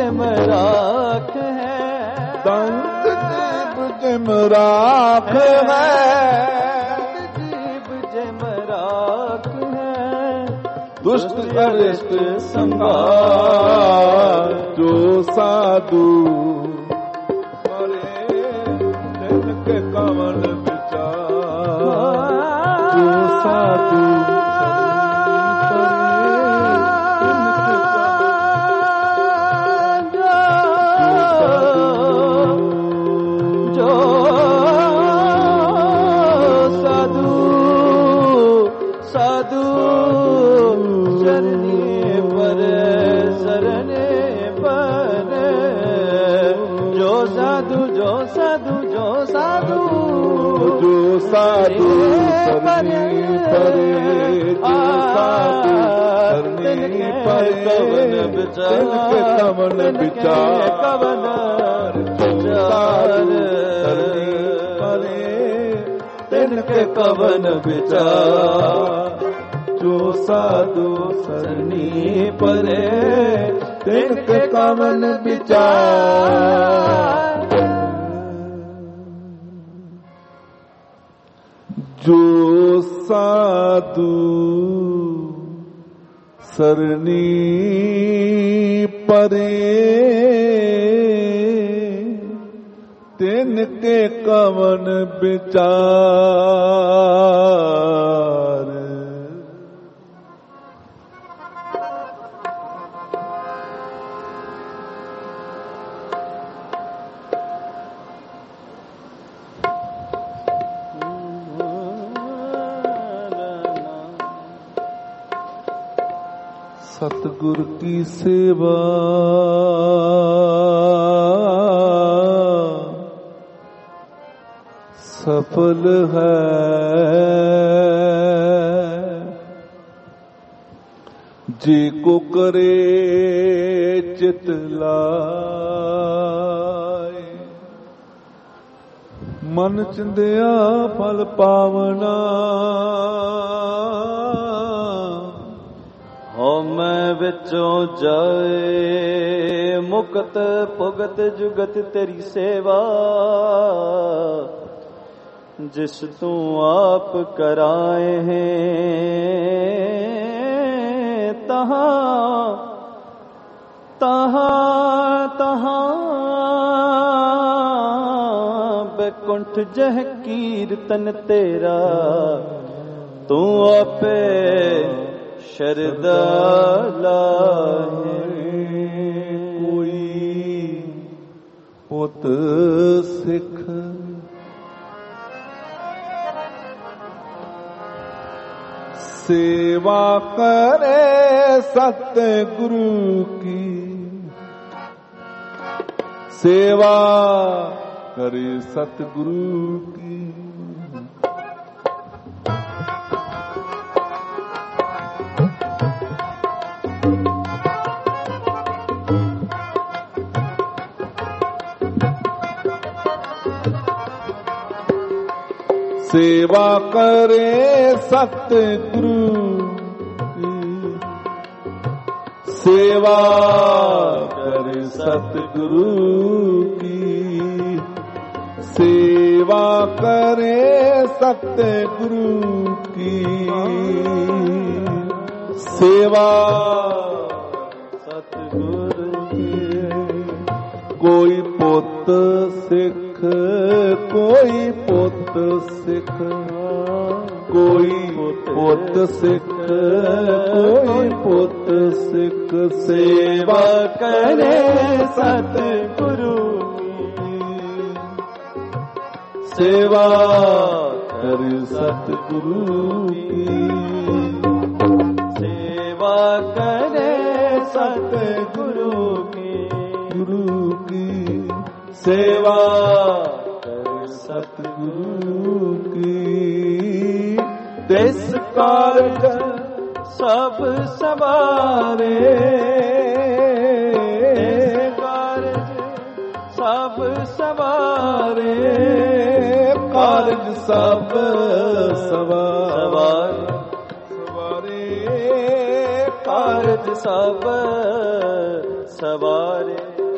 Speaker 2: ਜਿਮ ਰਾਖ ਹੈ,
Speaker 1: ਦੰਤ ਜੀਬ ਜਿਮ ਰਾਖ ਹੈ,
Speaker 2: ਜੀਬ ਜਿਮ ਰਾਖ ਹੈ,
Speaker 1: ਦੁਸ਼ਟ ਅਰਿਸ਼ਟ ਸੰਘਾਰ, ਜੋ ਸਾਧੂ ਮਰੇ ਤਿਨ ਕੇ ਕਵਨ ਵਿਚਾਰ, ਜੋ ਸਾਧੂ साधु सरनी परे, जो साधु सरनी परे, कवन विचार, कवन विचार, कवन विचार सरनी परे, तिनके कवन विचार, जो साधु सरनी परे, तिनके कवन विचार। जो साधु सरनी परे, तिनके कवन विचार, सतगुर की सेवा सफल है, जे को करे चित लाए, मन चिंदिया फल पावना,
Speaker 2: मैं विचों जाए मुकत भुगत जुगत तेरी सेवा, जिस तू आप कराए हैं तहाँ तहाँ तहाँ बैकुंठ जह कीर्तन तेरा, तू आपे शरदाला
Speaker 1: कोई पुत सिख सेवा करे सतगुरु की, सेवा करे सतगुरु की, सेवा करे सतगुरु की, सेवा करे सतगुरु की, सेवा करे सतगुरु की, सेवा सतगुरु की। कोई पुत सिख कोई पुत सिख, कोई पुत सिख कोई पुत सिख, सेवा करे सतगुरु की, सेवा करे सतगुरु की, सेवा करे सतगुरु की, गुरु की सेवा सतगुरु की। तिस कारज सब सवारे, कारज सब सवारे, कारज सब सवार सवारे, कारज सब
Speaker 2: सवारे।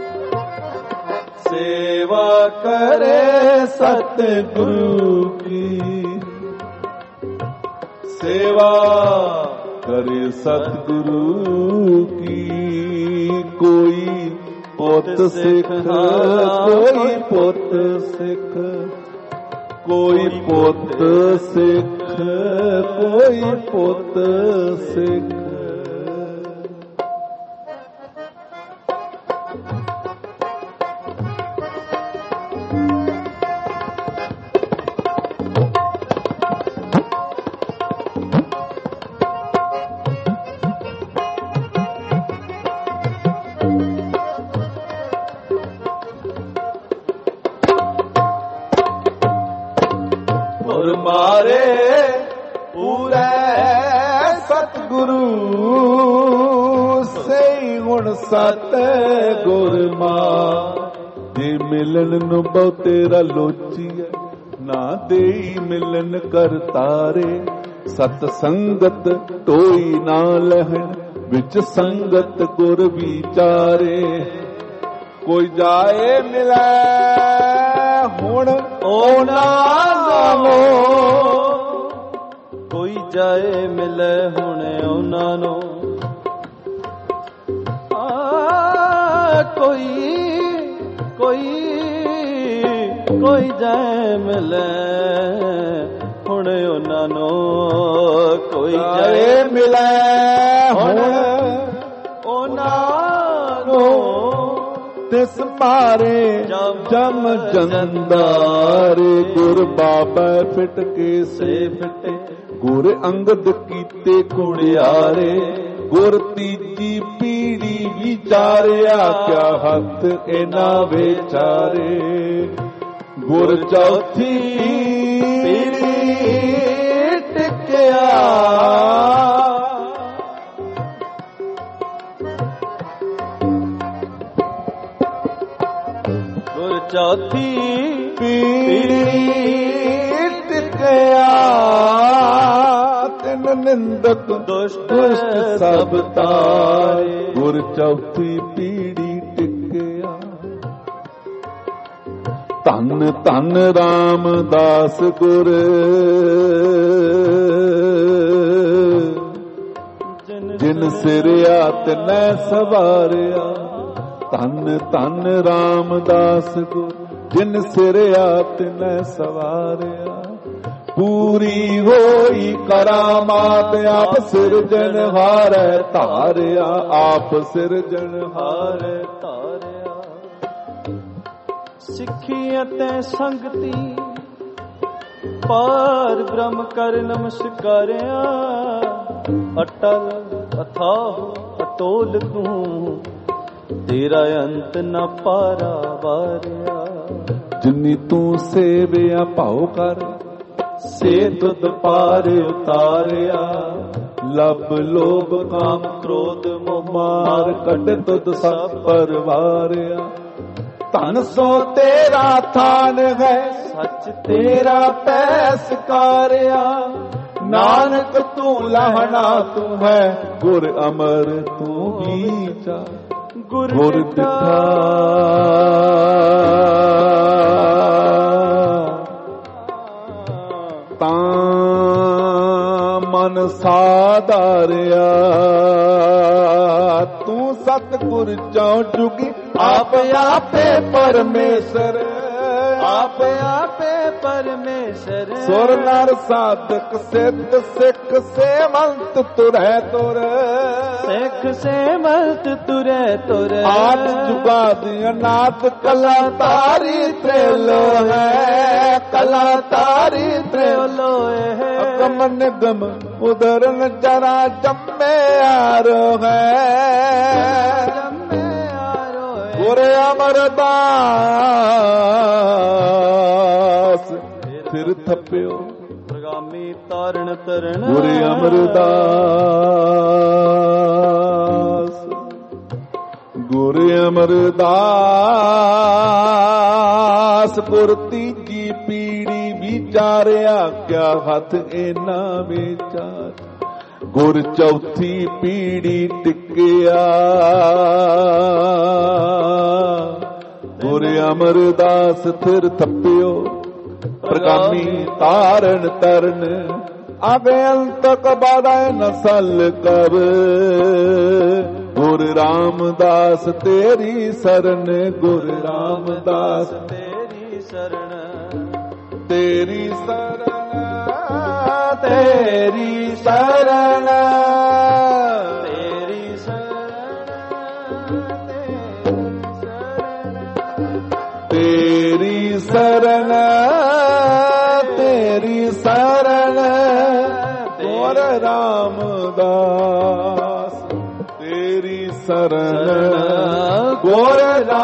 Speaker 1: सेवा करे सतगुरु की, सेवा करे सतगुरु की। कोई पुत सिख, कोई पुत सिख, कोई पुत सिख, कोई पुत सिख। मारे पूरे सतगुरु से गुण सत गुर मां। जे मिलन नु बहुतेरा लोचीए, ना देई मिलन कर तारे। सत संगत टोई ना लहन, विच संगत गुर विचारे। कोई जाए मिले हुण ओना नालो,
Speaker 2: कोई जाए मिले हुण ओना नो। कोई कोई कोई जाए मिले हुण ओना नो। कोई जाए
Speaker 1: मिले हुण ओना नो। तिस मारे जम जंदारे, गुर बाबा फिट के से फिटे। गुर अंगद कीते कुड़ियारे, गुर तीजी पीढ़ी विचारिया। क्या हथ इना बेचारे, गुर चौथी पीढ़ी टिकिया।
Speaker 2: चौथी
Speaker 1: पीढ़ी टिकिया। तिन निंदक दुष्ट सब तारे, गुर चौथी पीढ़ी टिकिया। धन धन रामदास गुर, जिन सिरिया तिनै सवारिया। धन धन रामदास गुर, जिन सिरिया तिनै सवारिया। पूरी होई करामात, आप सिरजनहार धारिया। आप सिरजनहार धारिया।
Speaker 2: सिखी अते संगती, पार ब्रह्म कर नमस्कारिया। अटल अथाह अतोल तूं, तेरा अंत न पारा वारिया।
Speaker 1: जिन्नी तू सेविया भाव कर, से तुद पार उतारिया। लब लोभ काम क्रोध मोह मार, कट तुद सब परवारिया। धन सो तेरा थान है, सच तेरा पैसकारिया। नानक तू लहना तू है, गुर अमर तू ही चा। गुर दिठा तां मन साधारिया। तू सतगुर चौ जुगी, आप आपे परमेश्वर।
Speaker 2: आप आपे परमेश्वर।
Speaker 1: सुर नर साधक सिद्ध सिख सेवंत तुरै तुर।
Speaker 2: सिख सेवंत तुरै तुर।
Speaker 1: आठ जुगादी अनाथ कला तारी त्रेलो है। कला तारी त्रेलो है। अगम निगम उदरन जरा जम्मे आरो है। गुर अमरदास सिर थप्पियो,
Speaker 2: प्रगामी तारण तरण।
Speaker 1: गुर अमरदास, गुर अमरदास। गुर तीजी पीढ़ी विचारिया, क्या हथ इना विचार। ਗੁਰ ਚੌਥੀ ਪੀੜੀ ਟਿਕਿਆ, ਗੁਰ ਅਮਰਦਾਸ ਥਿਰ ਥੱਪਿਓ, ਪ੍ਰਗਾਮੀ ਤਾਰਨ ਤਰਨ, ਆਗੇ ਅੰਤ ਕਬਾਦਾ ਨਸਲ ਕਬ, ਗੁਰ ਰਾਮਦਾਸ ਤੇਰੀ ਸਰਨ, ਗੁਰ ਰਾਮਦਾਸ
Speaker 2: ਤੇਰੀ ਸ਼ਰਨ,
Speaker 1: ਤੇਰੀ ਸਰਨ, ਤੇਰੀ ਸਰਨ,
Speaker 2: ਤੇਰੀ ਸ਼ਰਨ,
Speaker 1: ਤੇਰੀ ਸਰਨ, ਤੇਰੀ ਸਰਨ, ਗੁਰ ਰਾਮਦਾਸ ਤੇਰੀ ਸਰਨ, ਗੁਰ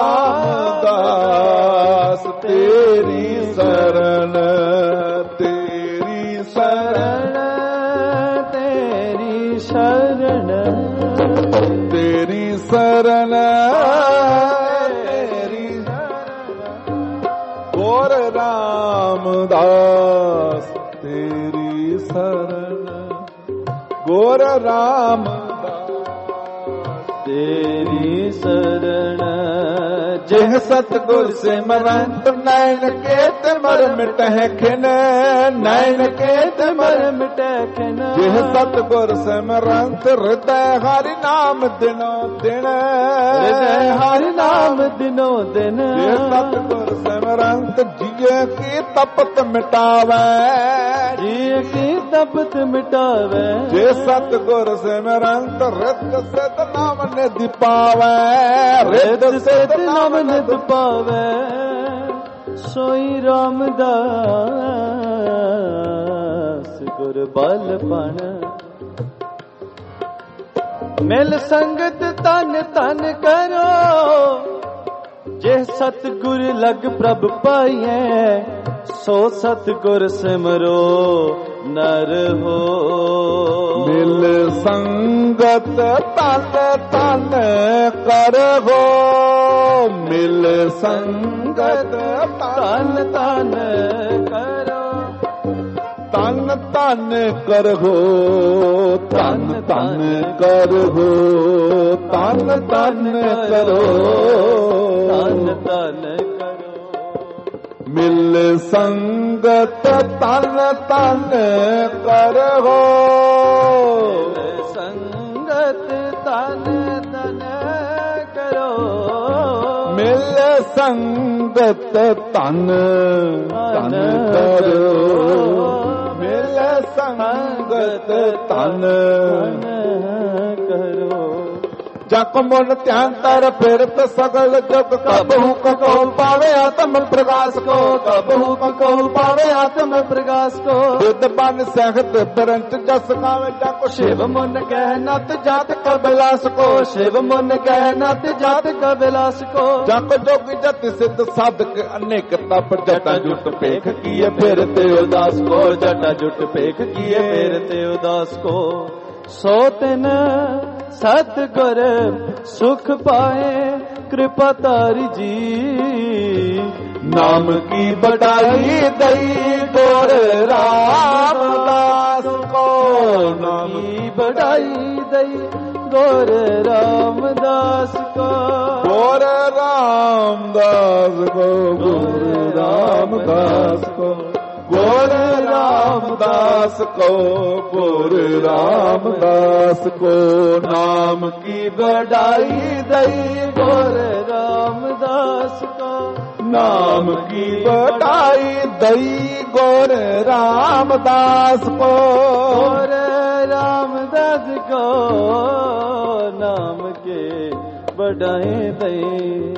Speaker 1: ਰਾਮਦਾਸ ਤੇਰੀ ਸਰਨ, ਤੇਰੀ ਸਰਨ,
Speaker 2: ਤੇਰੀ ਸ਼ਰਨ,
Speaker 1: ਤੇਰੀ ਸਰਨ, ਤੇਰੀ ਗੁਰ ਰਾਮਦਾਸ ਤੇਰੀ ਸਰਨ, ਗੁਰ ਰਾਮਦਾਸ
Speaker 2: ਤੇਰੀ ਸ਼ਰਨ।
Speaker 1: ਜਿਹ ਸਤਿਗੁਰ ਸਿਮਰੰਤ ਨੈਣ ਕੇਤ ਮਰ ਮਿਟਹਿ ਖਿਨ, ਨੈਣ ਕੇਤ ਮਰ
Speaker 2: ਮਿਟੈ ਖਿਨ,
Speaker 1: ਜਿਹ ਸਤਿਗੁਰ ਸਿਮਰੰਤ ਹਿਰਦੈ ਹਰਿ ਨਾਮ ਦਿਨੋ ਦਿਨ,
Speaker 2: ਹਿਰਦੈ ਹਰਿ ਨਾਮ ਦਿਨੋ ਦਿਨ,
Speaker 1: ਜਿਹ ਸਤਿਗੁਰ ਸਿਮਰੰਤ ਜੀਏ ਕੀ ਤਪਤ ਮਿਟਾਵੈ,
Speaker 2: ਜੀਏ ਕੀ ਤਪਤ ਮਿਟਾਵੈ,
Speaker 1: ਜੇ ਸਤਿਗੁਰ ਸਿਮਰੰਤ ਰਿਤ ਸਿਧ ਨਾਮ ਨਿਧਿ ਪਾਵੈ, ਰਿਤ ਸਿਧ ਨਾਮ
Speaker 2: ਨਿਧ ਪਾਵੈ, ਸੋਈ ਰਾਮਦਾਸ ਗੁਰ ਬਲ ਪਣ, ਮਿਲ ਸੰਗਤ ਤਨ ਤਨ ਕਰੋ, ਜੇ ਸਤਿਗੁਰ ਲਗ ਪ੍ਰਭ ਪਾਈਐ, ਸੋ ਸਤਿਗੁਰ ਸਿਮਰੋ ਨਰ ਹੋ।
Speaker 1: ਮਿਲ ਸੰਗਤ ਤਨ ਤਨ ਕਰੋ, ਮਿਲ ਸੰਗਤ
Speaker 2: ਤਨ ਤਨ ਕਰੋ,
Speaker 1: ਤਨ ਤਨ ਕਰੋ, ਤਨ ਤਨ ਕਰੋ, ਤਨ ਤਨ ਕਰੋ,
Speaker 2: ਤਨ ਤਨ ਕਰੋ,
Speaker 1: ਮਿਲ ਸੰਗਤ ਤਨ ਤਨ ਕਰੋ,
Speaker 2: ਸੰਗਤ ਤਨ ਤਨ ਕਰੋ,
Speaker 1: ਮਿਲ ਸੰਗਤ ਤਨ ਤਨ ਕਰੋ, ਮਿਲ ਸੰਗਤ ਤਨ
Speaker 2: ਕਰੋ,
Speaker 1: ਜਗ ਮਨ ਧਿਆਨ ਤਰ ਫਿਰਤ ਸਗਲ ਜਗ, ਕਬਹੂ ਕਕੋਲ ਪਾਵੇ ਆਤਮ ਪ੍ਰਕਾਸ਼ ਕੋ, ਕਬਹੂ ਕਕੋਲ ਪਾਵੇ ਆਤਮ
Speaker 2: ਪ੍ਰਕਾਸ਼ ਕੋ,
Speaker 1: ਬੁੱਧ ਬਨ ਸਹਿਤ ਬਰੰਤ ਜਸ ਗਾਵੇ, ਜਗ
Speaker 2: ਸ਼ਿਵ ਮਨ ਕਹਿ ਨਤ ਜਾਤ ਕਬਿਲਾਸ ਕੋ, ਸ਼ਿਵ ਮਨ ਕਹਿ ਨਤ ਜਾਤ ਕਬਿਲਾਸ ਕੋ,
Speaker 1: ਜਗ ਜੋਗ ਜਤ ਸਿੱਧ ਸਾਧਕ ਅਨੇਕ ਤਪ, ਜਟਾ ਜੁਟ ਪੇਖ ਕੀਏ ਫਿਰ ਤੇ ਉਦਾਸ ਕੋ,
Speaker 2: ਜਟਾ ਜੁਟ ਪੇਖ ਕੀਏ ਫਿਰ ਤੇ ਉਦਾਸ ਕੋ, ਸੋ ਤਿਨ ਸਤਿਗੁਰ ਸੁਖ ਪਾਏ ਕਿਰਪਾ ਤਾਰੀ ਜੀ,
Speaker 1: ਨਾਮ ਕੀ ਬੜਾਈ ਦਈ ਗੁਰ ਰਾਮਦਾਸ ਕੋ, ਨਾਮ
Speaker 2: ਕੀ ਬੜਾਈ ਦਈ ਗੁਰ ਰਾਮਦਾਸ ਕੋ,
Speaker 1: ਗੁਰ ਰਾਮਦਾਸ ਕੋ, ਗੁਰ ਰਾਮਦਾਸ ਕੋ, ਗੁਰ ਰਾਮਦਾਸ ਕੋ, ਗੁਰ ਰਾਮਦਾਸ ਕੋ, ਨਾਮ ਕੀ ਬੜਾਈ ਦਈ ਗੁਰ
Speaker 2: ਰਾਮਦਾਸ ਕੋ,
Speaker 1: ਨਾਮ ਕੀ ਬੜਾਈ ਦਈ ਗੁਰ ਰਾਮਦਾਸ ਕੋ,
Speaker 2: ਗੁਰ ਰਾਮਦਾਸ ਕੋ, ਨਾਮ ਕੇ ਬੜਾਈ ਦਈ,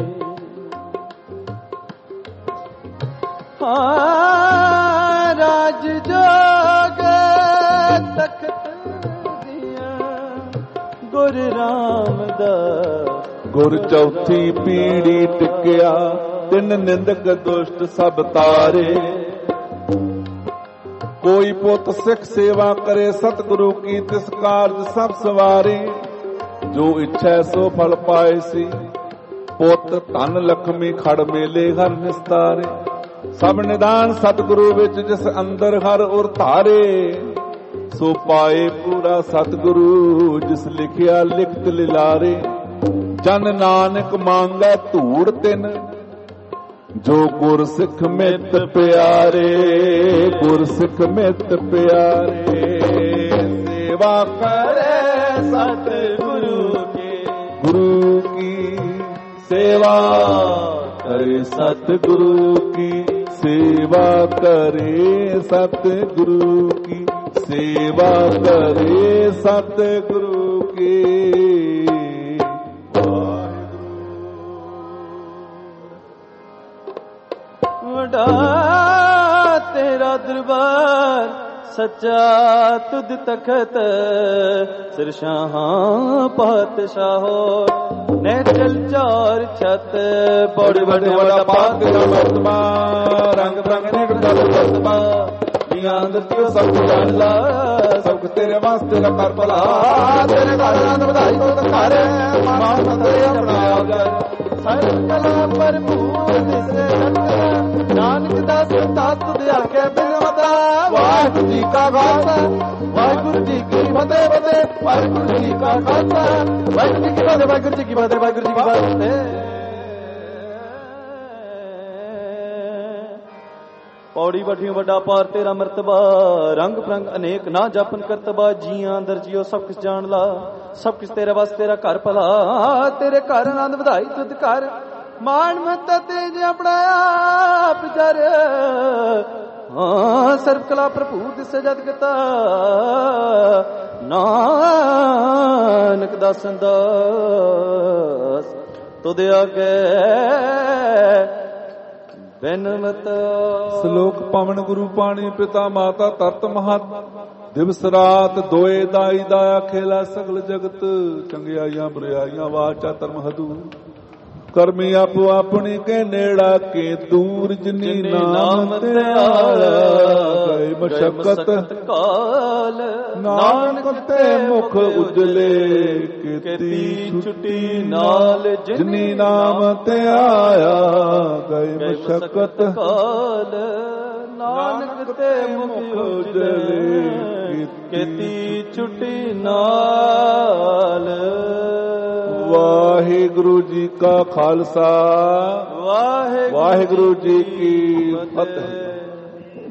Speaker 2: ਹਾਂ ਰਾਜ ਜੋਗ ਤਖਤ ਦੀਆਂ ਗੁਰ ਰਾਮਦਾਸ,
Speaker 1: ਗੁਰ ਚੌਥੀ ਪੀੜੀ ਟਿਕਿਆ, ਤਿੰਨ ਨਿੰਦਕ ਦੁਸ਼ਟ ਸਭ ਤਾਰੇ, ਕੋਈ ਪੁੱਤ ਸਿੱਖ ਸੇਵਾ ਕਰੇ ਸਤਿਗੁਰੂ ਕੀ, ਤਿਸ ਕਾਰਜ ਸਭ ਸਵਾਰੇ, ਜੋ ਇੱਛੈ ਸੋ ਫਲ ਪਾਏ ਸੀ, ਪੁੱਤ ਧਨ ਲਖਮੀ ਖੜ ਮੇਲੇ ਹਰ ਨਿਸਤਾਰੇ, ਸਭ ਨਿਦਾਨ ਸਤਿਗੁਰੂ ਵਿੱਚ ਜਿਸ ਅੰਦਰ ਹਰ ਉਰ ਧਾਰੇ, ਸੋ ਪਾਏ ਪੂਰਾ ਸਤਿਗੁਰੂ ਜਿਸ ਲਿਖਿਆ ਲਿਖਤ ਲਿਲਾਰੇ। ਜਨ ਨਾਨਕ ਮੰਗੈ ਧੂੜ ਤਿਨ ਜੋ ਗੁਰ ਸਿੱਖ ਮਿੱਤ ਪਿਆਰੇ। ਗੁਰ ਸਿੱਖ ਮਿੱਤ ਪਿਆਰੇ ਸੇਵਾ ਕਰੇ ਸਤਿਗੁਰੂ ਕੇ। ਗੁਰੂ ਕੀ ਸੇਵਾ ਕਰੇ ਸਤਿਗੁਰੂ ਕੀ। ਸੇਵਾ ਕਰੇ ਸਤਿਗੁਰੂ ਕੀ। ਸੇਵਾ ਕਰੇ ਸਤਿਗੁਰੂ ਕੀ।
Speaker 2: ਵਡਾ ਤੇਰਾ ਦਰਬਾਰ ਸੱਚਾ ਤੁਧ ਤਖਤ। ਸਿਰਸ਼ਾਹਾਂ ਪਾਤਸ਼ਾਹੋ ਨੇ ਚਲ ਚਾਰ ਛਤ। ਬੜੇ ਵੱਡੇ ਵੱਡਾ ਪਾਤ ਤੇਰਾ ਮਰਤਬਾ। ਰੰਗ ਬਰੰਗ ਨੇ ਗੜਦਾ ਮਰਤਬਾ। ਦੀਆਂ ਅੰਦਰ ਸਭ ਜਾਣ ਲਾ। ਸਭ ਤੇਰੇ ਵਾਸਤੇ ਦਾ ਕਰ ਭਲਾ। ਤੇਰੇ ਘਰ ਆਨੰਦ ਵਧਾਈ ਤੋ ਘਰ ਮਾਨ ਸਤਿ ਆਪਣਾ ਕਰ। ਸਰ ਕਲਾ ਭਰਪੂਰ ਦਿਸੇ ਰਤਨ। ਨਾਨਕ ਦਾ ਸੰਤਾ ਤੁਧ ਆਖੇ ਬਿਨਵਤਾ। ਵਾਹਿਗੁਰੂ ਜੀ ਕਾ ਖਾਲਸਾ ਵਾਹਿਗੁਰੂ ਜੀ ਕੀ ਫਤਿਹ। ਫਤਿਹ ਵਾਹਿਗੁਰੂ ਜੀ ਕਾ ਖਾਲਸਾ ਵਾਹਿਗੁਰੂ ਜੀ ਕੀ ਫਤਿਹ। ਵਾਹਿਗੁਰੂ ਜੀ ਕੀ ਫਤਿਹ। ਵਾਹਿਗੁਰੂ ਜੀ ਕੀ ਫਤਿਹ। ਪੌੜੀ ਵਠਿਓ ਵੱਡਾ ਪਾਰ ਤੇਰਾ ਮਰਤਬਾ। ਰੰਗ ਬਰੰਗ ਅਨੇਕ ਨਾ ਜਾਪਨ ਕਰਤਬਾ। ਜੀਆਂ ਅੰਦਰ ਜੀਓ ਸਭ ਕੁਛ ਜਾਣ ਲਾ। ਸਭ ਕੁਛ ਤੇਰੇ ਵਾਸਤੇ ਤੇਰਾ ਘਰ ਭਲਾ। ਤੇਰੇ ਘਰ ਆਨੰਦ ਵਧਾਈ ਤੁਧ ਘਰ ਮਾਣ ਮਤਾ ਤੇਜ ਆਪਣਾ ਆਪ ਜਰ। ਹਾਂ ਸਰਬ ਕਲਾ ਭਰਪੂਰ ਦਿਸੇ ਜਦ ਕਤਾ। ਨਾਨਕ ਦਾ ਸੰਦਾਸ ਤੁਧ ਆਗੇ ਬਿਨਮਤ।
Speaker 1: ਸ਼ਲੋਕ ਪਵਨ ਗੁਰੂ ਪਾਣੀ ਪਿਤਾ ਮਾਤਾ ਤਰਤ ਮਹਤ। ਦਿਵਸ ਰਾਤ ਦੋਏ ਦਾਈ ਦਾ ਖੇਲਾ ਸਗਲ ਜਗਤ। ਚੰਗਿਆਈਆਂ ਬੁਰਾਈਆਂ ਵਾਚਾ ਧਰਮ ਹਦੂ। ਕਰਮੀ ਆਪੋ ਆਪਣੀ ਕੇ ਨੇੜਾ ਕੇ ਦੂਰ। ਜਿਨੀ ਨਾਮ ਤੇ ਆਇਆ ਗਏ ਮਸ਼ਕਤ
Speaker 2: ਕਾਲ।
Speaker 1: ਨਾਨਕ ਤੇ ਮੁਖ ਉਜਲੇ ਕੀਤੀ ਛੁੱਟੀ ਨਾਲ। ਜਿਨੀ ਨਾਮ ਤੇ ਆਇਆ ਗਏ ਮਸ਼ਕਤ ਕਾਲ। ਨਾਨਕ ਤੇ ਮੁਖ ਉਜਲੇ ਕੀਤੀ ਛੁੱਟੀ ਨਾਲ। ਵਾਹਿਗੁਰੂ ਜੀ ਕਾ ਖਾਲਸਾ ਵਾਹਿਗੁਰੂ ਜੀ ਕੀ ਫਤਿਹ।